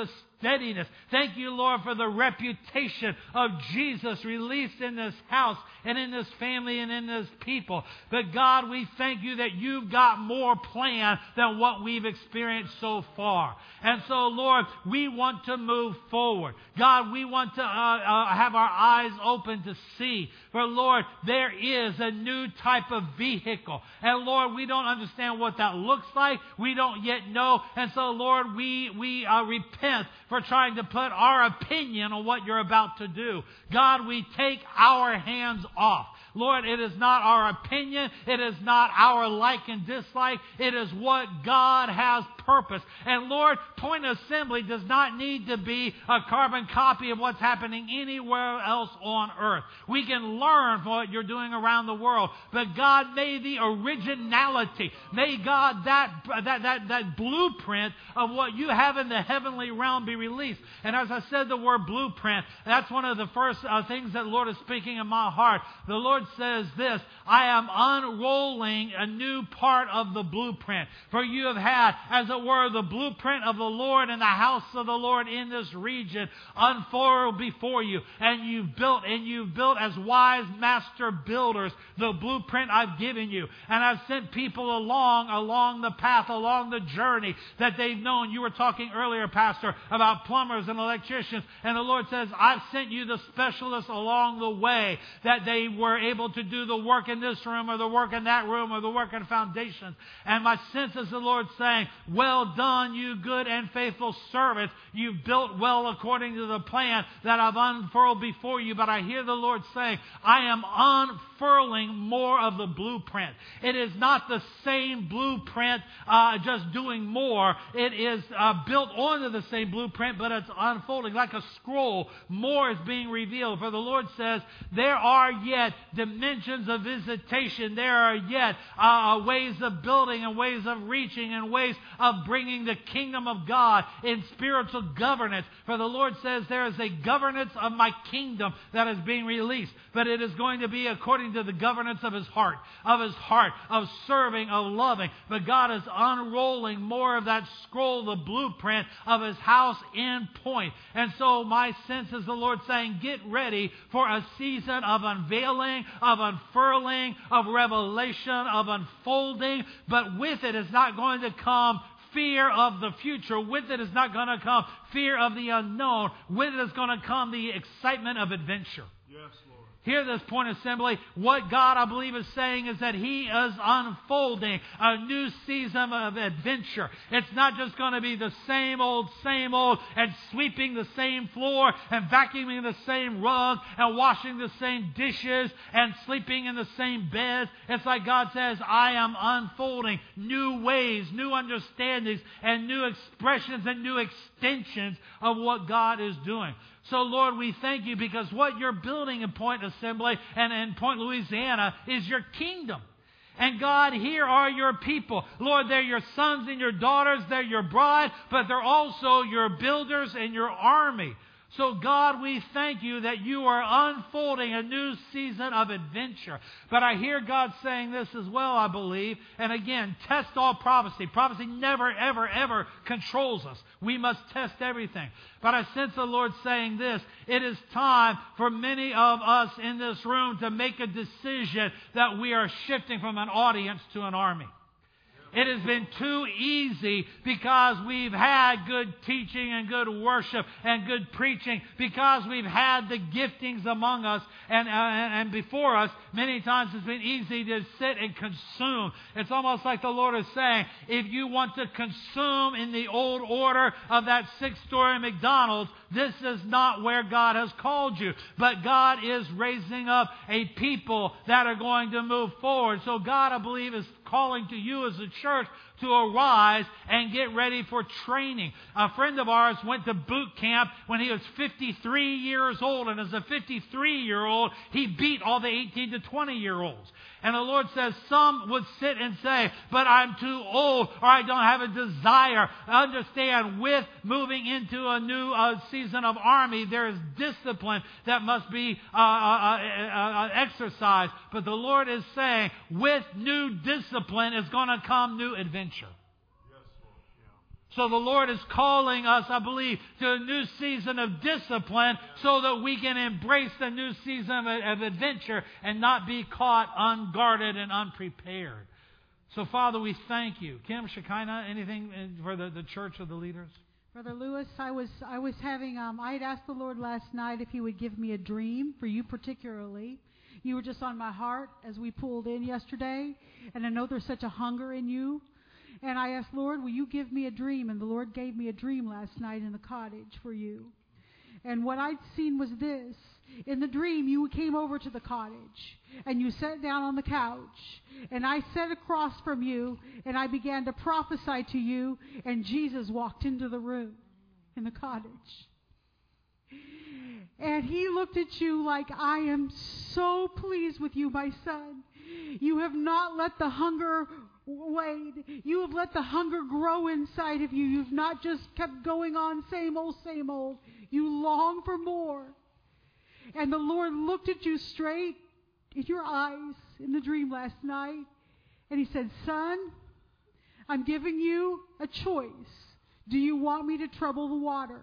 steadiness. Thank you, Lord, for the reputation of Jesus released in this house and in this family and in this people. But God, we thank you that you've got more planned than what we've experienced so far. And so, Lord, we want to move forward. God, we want to have our eyes open to see. For, Lord, there is a new type of vehicle. And, Lord, we don't understand what that looks like. We don't yet know. And so, Lord, we repent for trying to put our opinion on what you're about to do. God, we take our hands off. Lord, it is not our opinion. It is not our like and dislike. It is what God has purposed. And Lord, Point Assembly does not need to be a carbon copy of what's happening anywhere else on earth. We can learn from what you're doing around the world. But God, may the originality, may God, that blueprint of what you have in the heavenly realm be released. And as I said the word blueprint, that's one of the first things that the Lord is speaking in my heart. The Lord says this, I am unrolling a new part of the blueprint. For you have had, as it were, the blueprint of the Lord and the house of the Lord in this region unfurled before you. And you've built as wise master builders the blueprint I've given you. And I've sent people along the path, along the journey that they've known. You were talking earlier, Pastor, about plumbers and electricians. And the Lord says, I've sent you the specialists along the way that they were able to do the work in this room or the work in that room or the work in foundations. And my sense is the Lord saying, well done, you good and faithful servant. You've built well according to the plan that I've unfurled before you. But I hear the Lord saying, I am unfurling more of the blueprint. It is not the same blueprint, just doing more. It is built onto the same blueprint, but it's unfolding like a scroll. More is being revealed. For the Lord says, there are yet dimensions of visitation. There are yet ways of building and ways of reaching and ways of bringing the kingdom of God in spiritual governance. For the Lord says there is a governance of my kingdom that is being released. But it is going to be according to the governance of His heart, of serving, of loving. But God is unrolling more of that scroll, the blueprint of His house in point. And so my sense is the Lord saying, get ready for a season of unveiling, of unfurling, of revelation, of unfolding. But with it is not going to come fear of the future. With it is not going to come fear of the unknown. With it is going to come the excitement of adventure. Yes, Lord. Hear this, Point Assembly. What God, I believe, is saying is that He is unfolding a new season of adventure. It's not just going to be the same old, and sweeping the same floor, and vacuuming the same rug, and washing the same dishes, and sleeping in the same beds. It's like God says, I am unfolding new ways, new understandings, and new expressions, and new extensions of what God is doing. So, Lord, we thank you because what you're building in Point Assembly and in Point, Louisiana is your kingdom. And God, here are your people. Lord, they're your sons and your daughters. They're your bride, but they're also your builders and your army. So, God, we thank you that you are unfolding a new season of adventure. But I hear God saying this as well, I believe. And again, test all prophecy. Prophecy never, ever, ever controls us. We must test everything. But I sense the Lord saying this. It is time for many of us in this room to make a decision that we are shifting from an audience to an army. It has been too easy because we've had good teaching and good worship and good preaching, because we've had the giftings among us and before us. Many times it's been easy to sit and consume. It's almost like the Lord is saying, if you want to consume in the old order of that 6-story McDonald's, this is not where God has called you. But God is raising up a people that are going to move forward. So God, I believe, is calling to you as a church to arise and get ready for training. A friend of ours went to boot camp when he was 53 years old, and as a 53-year-old, he beat all the 18 to 20-year-olds. And the Lord says some would sit and say, but I'm too old, or I don't have a desire. Understand, with moving into a new season of army, there is discipline that must be exercised. But the Lord is saying, with new discipline is going to come new adventure. So the Lord is calling us, I believe, to a new season of discipline so that we can embrace the new season of adventure and not be caught unguarded and unprepared. So, Father, we thank you. Kim, Shekinah, anything for the church or the leaders? Brother Lewis, I had asked the Lord last night if He would give me a dream for you particularly. You were just on my heart as we pulled in yesterday, and I know there's such a hunger in you. And I asked, Lord, will you give me a dream? And the Lord gave me a dream last night in the cottage for you. And what I'd seen was this. In the dream, you came over to the cottage, and you sat down on the couch. And I sat across from you, and I began to prophesy to you, and Jesus walked into the room in the cottage. And He looked at you like, I am so pleased with you, my son. You have not let the hunger wade. You have let the hunger grow inside of you. You've not just kept going on same old, same old. You long for more. And the Lord looked at you straight in your eyes in the dream last night. And He said, son, I'm giving you a choice. Do you want me to trouble the water?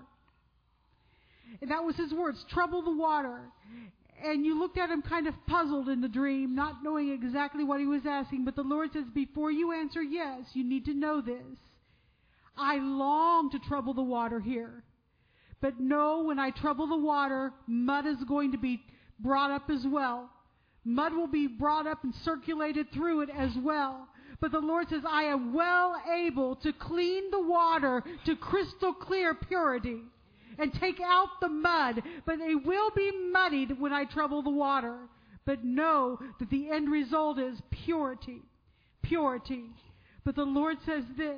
And that was His words, trouble the water. And you looked at Him kind of puzzled in the dream, not knowing exactly what He was asking. But the Lord says, before you answer yes, you need to know this. I long to trouble the water here. But know when I trouble the water, mud is going to be brought up as well. Mud will be brought up and circulated through it as well. But the Lord says, I am well able to clean the water to crystal clear purity. And take out the mud, but it will be muddied when I trouble the water. But know that the end result is purity. Purity. But the Lord says this,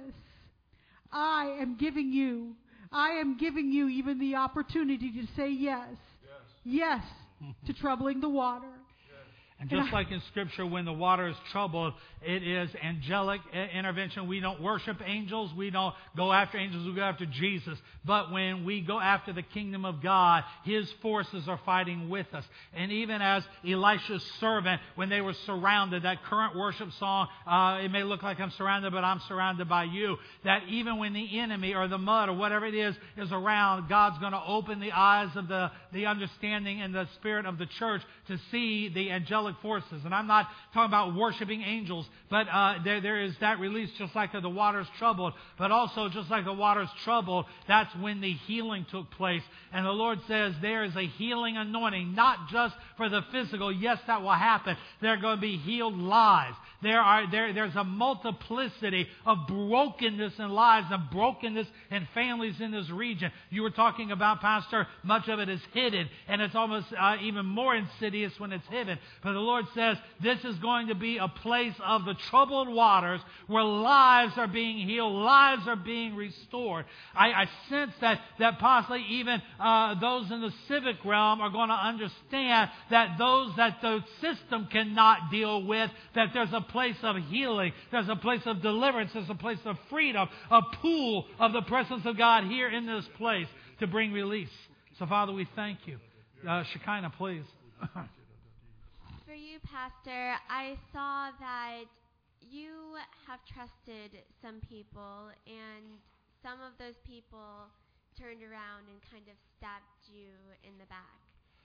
I am giving you even the opportunity to say yes. Yes to troubling the water. And just like in Scripture, when the water is troubled, it is angelic intervention. We don't worship angels. We don't go after angels. We go after Jesus. But when we go after the kingdom of God, His forces are fighting with us. And even as Elisha's servant, when they were surrounded, that current worship song, it may look like I'm surrounded, but I'm surrounded by you. That even when the enemy or the mud or whatever it is around, God's going to open the eyes of the understanding and the spirit of the church to see the angelic forces. And I'm not talking about worshiping angels, but there is that release just like the water's troubled. But also just like the water's troubled, that's when the healing took place. And the Lord says there is a healing anointing, not just for the physical. Yes, that will happen. There are going to be healed lives. There's a multiplicity of brokenness in lives and brokenness in families in this region. You were talking about, Pastor, much of it is hidden, and it's almost even more insidious when it's hidden. But the Lord says this is going to be a place of the troubled waters where lives are being healed, lives are being restored. I sense that possibly even those in the civic realm are going to understand that those that the system cannot deal with, that there's a place of healing, there's a place of deliverance, there's a place of freedom, a pool of the presence of God here in this place to bring release. So, Father, we thank you. Shekinah, please. For you, Pastor, I saw that you have trusted some people, and some of those people turned around and kind of stabbed you in the back.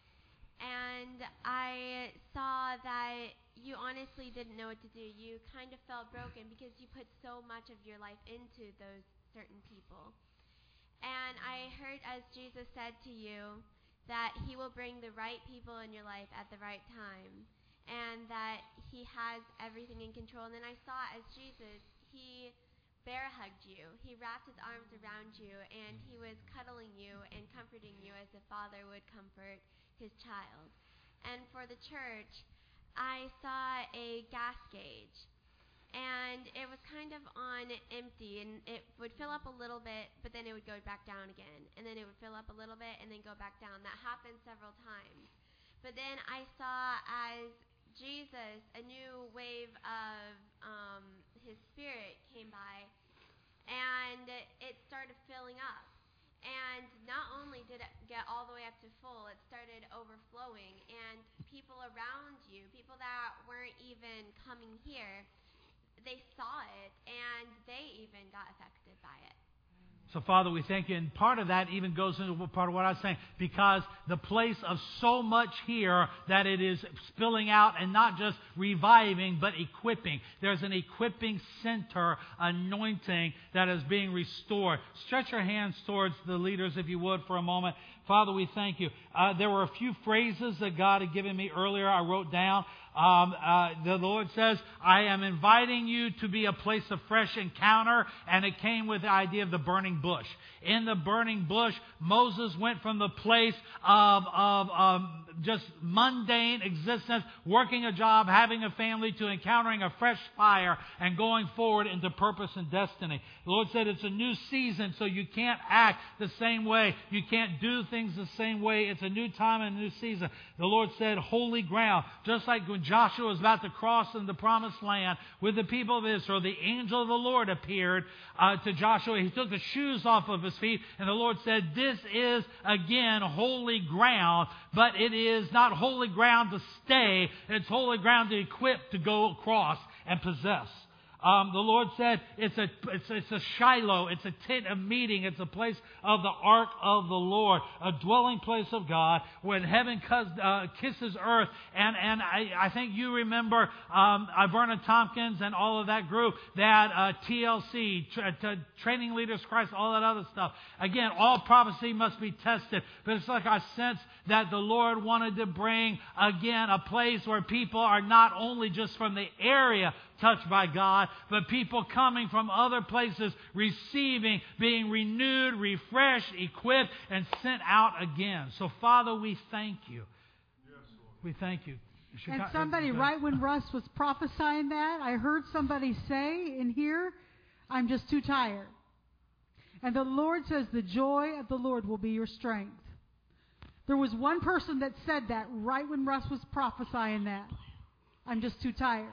And I saw that you honestly didn't know what to do. You kind of felt broken because you put so much of your life into those certain people. And I heard, as Jesus said to you, that He will bring the right people in your life at the right time, and that He has everything in control. And then I saw, as Jesus, He bear hugged you. He wrapped His arms around you, and He was cuddling you and comforting you as a father would comfort his child. And for the church, I saw a gas gauge, and it was kind of on empty, and it would fill up a little bit, but then it would go back down again, and then it would fill up a little bit and then go back down. That happened several times. But then I saw, as Jesus, a new wave of His Spirit came by, and it started filling up. And not only did it get all the way up to full, it started overflowing. And people around you, people that weren't even coming here, they saw it, and they even got affected by it. So, Father, we thank you. And part of that even goes into part of what I was saying, because the place of so much here that it is spilling out and not just reviving, but equipping. There's an equipping center anointing that is being restored. Stretch your hands towards the leaders, if you would, for a moment. Father, we thank you. There were a few phrases that God had given me earlier I wrote down. The Lord says, I am inviting you to be a place of fresh encounter, and it came with the idea of the burning bush. In the burning bush, Moses went from the place of just mundane existence, working a job, having a family, to encountering a fresh fire and going forward into purpose and destiny. The Lord said it's a new season, so you can't act the same way. You can't do things the same way. It's a new time and a new season. The Lord said holy ground. Just like when Joshua was about to cross in the promised land with the people of Israel, the angel of the Lord appeared to Joshua. He took the shoes off of his feet, and the Lord said, this is again holy ground, but it is not holy ground to stay. It's holy ground to equip to go across and possess. The Lord said it's a Shiloh, it's a tent of meeting, it's a place of the ark of the Lord, a dwelling place of God when heaven kisses earth. And I think you remember Vernon Tompkins and all of that group, that TLC, Training Leaders Christ, all that other stuff. Again, all prophecy must be tested, but it's like I sense that the Lord wanted to bring again a place where people are not only just from the area touched by God, but people coming from other places, receiving, being renewed, refreshed, equipped, and sent out again. So, Father, we thank you. We thank you. And somebody, right when Russ was prophesying that, I heard somebody say in here, I'm just too tired. And the Lord says the joy of the Lord will be your strength. There was one person that said that right when Russ was prophesying that. I'm just too tired.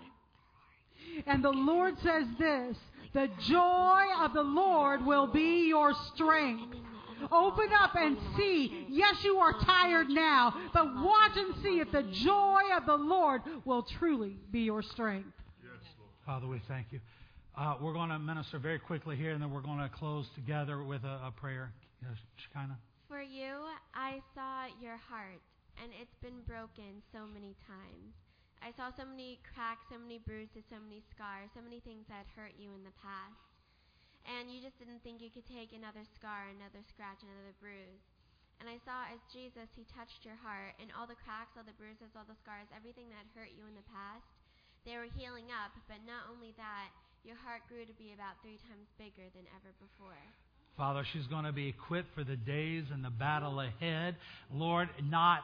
And the Lord says this, the joy of the Lord will be your strength. Open up and see. Yes, you are tired now, but watch and see if the joy of the Lord will truly be your strength. Father, we thank you. We're going to minister very quickly here, and then we're going to close together with a prayer. Shekinah. For you, I saw your heart, and it's been broken so many times. I saw so many cracks, so many bruises, so many scars, so many things that hurt you in the past. And you just didn't think you could take another scar, another scratch, another bruise. And I saw as Jesus, He touched your heart, and all the cracks, all the bruises, all the scars, everything that hurt you in the past, they were healing up. But not only that, your heart grew to be about 3 times bigger than ever before. Father, she's going to be equipped for the days and the battle ahead. Lord, I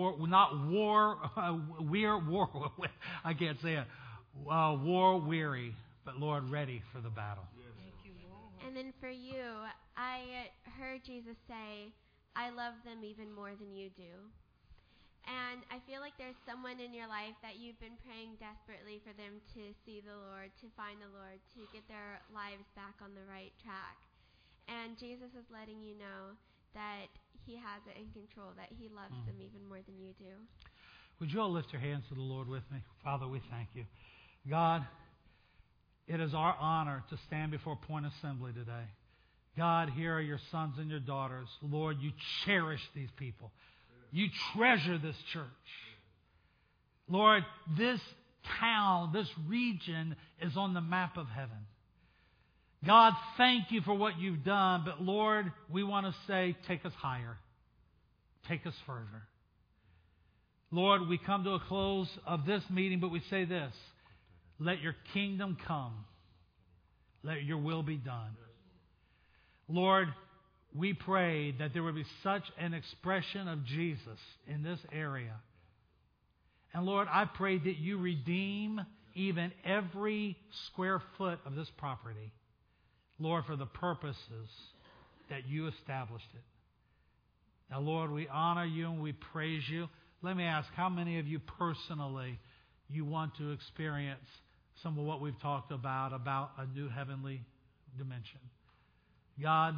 can't say it, war weary, but Lord, ready for the battle. And then for you, I heard Jesus say, I love them even more than you do. And I feel like there's someone in your life that you've been praying desperately for them to see the Lord, to find the Lord, to get their lives back on the right track. And Jesus is letting you know that He has it in control, that He loves them even more than you do. Would you all lift your hands to the Lord with me? Father, we thank you. God, it is our honor to stand before Point Assembly today. God, here are your sons and your daughters. Lord, you cherish these people. You treasure this church. Lord, this town, this region is on the map of heaven. God, thank you for what you've done, but Lord, we want to say, take us higher. Take us further. Lord, we come to a close of this meeting, but we say this, let your kingdom come. Let your will be done. Lord, we pray that there would be such an expression of Jesus in this area. And Lord, I pray that you redeem even every square foot of this property. Lord, for the purposes that you established it. Now, Lord, we honor you and we praise you. Let me ask, how many of you personally you want to experience some of what we've talked about a new heavenly dimension? God,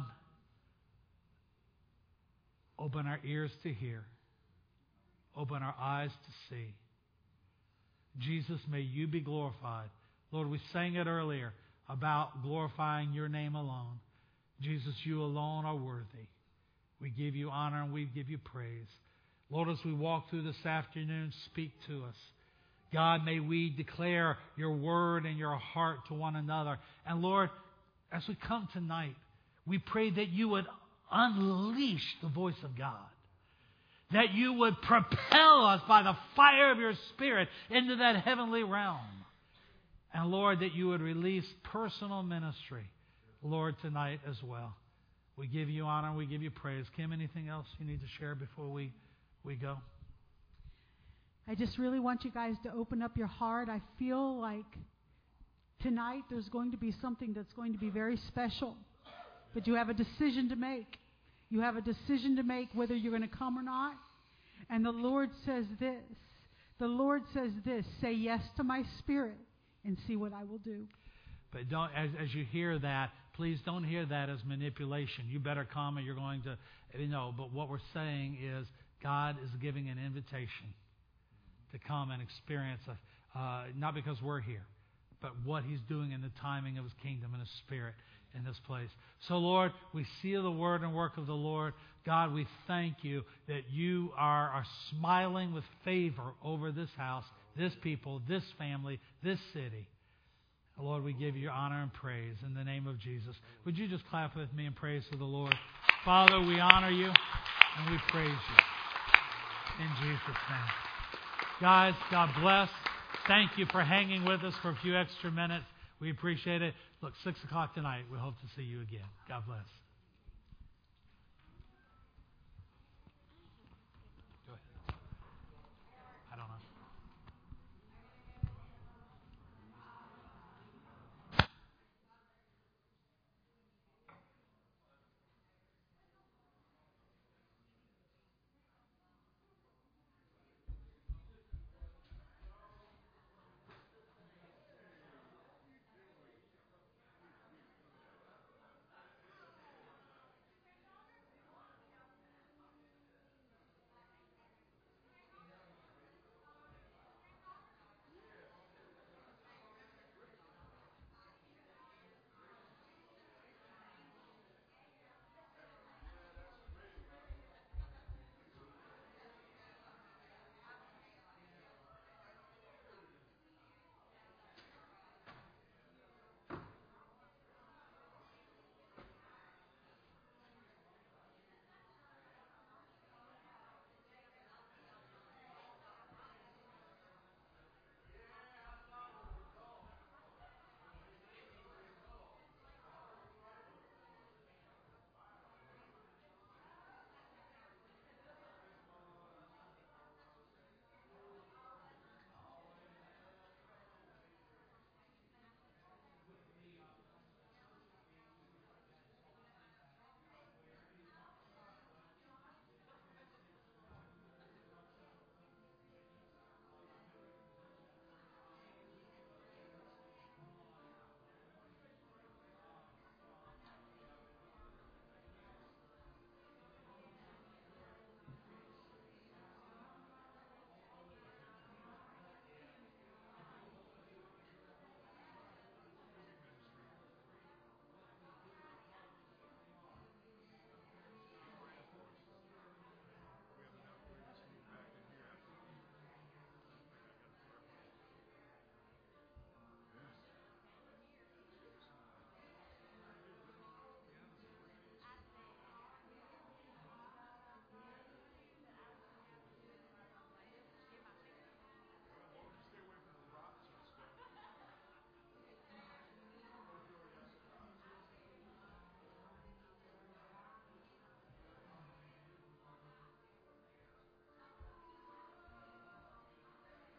open our ears to hear. Open our eyes to see. Jesus, may you be glorified. Lord, we sang it earlier about glorifying your name alone. Jesus, you alone are worthy. We give you honor and we give you praise. Lord, as we walk through this afternoon, speak to us. God, may we declare your word and your heart to one another. And Lord, as we come tonight, we pray that you would unleash the voice of God. That you would propel us by the fire of your Spirit into that heavenly realm. And Lord, that you would release personal ministry, Lord, tonight as well. We give you honor and we give you praise. Kim, anything else you need to share before we go? I just really want you guys to open up your heart. I feel like tonight there's going to be something that's going to be very special. But you have a decision to make. You have a decision to make whether you're going to come or not. And the Lord says this. The Lord says this. Say yes to my Spirit and see what I will do. But don't, as you hear that, please don't hear that as manipulation. You better come or you're going to, but what we're saying is God is giving an invitation to come and experience, not because we're here, but what He's doing in the timing of His kingdom and His Spirit in this place. So, Lord, we seal the word and work of the Lord. God, we thank you that you are smiling with favor over this house, this people, this family, this city. Lord, we give you honor and praise in the name of Jesus. Would you just clap with me in praise to the Lord? Father, we honor you and we praise you. In Jesus' name. Guys, God bless. Thank you for hanging with us for a few extra minutes. We appreciate it. Look, 6 o'clock tonight. We hope to see you again. God bless.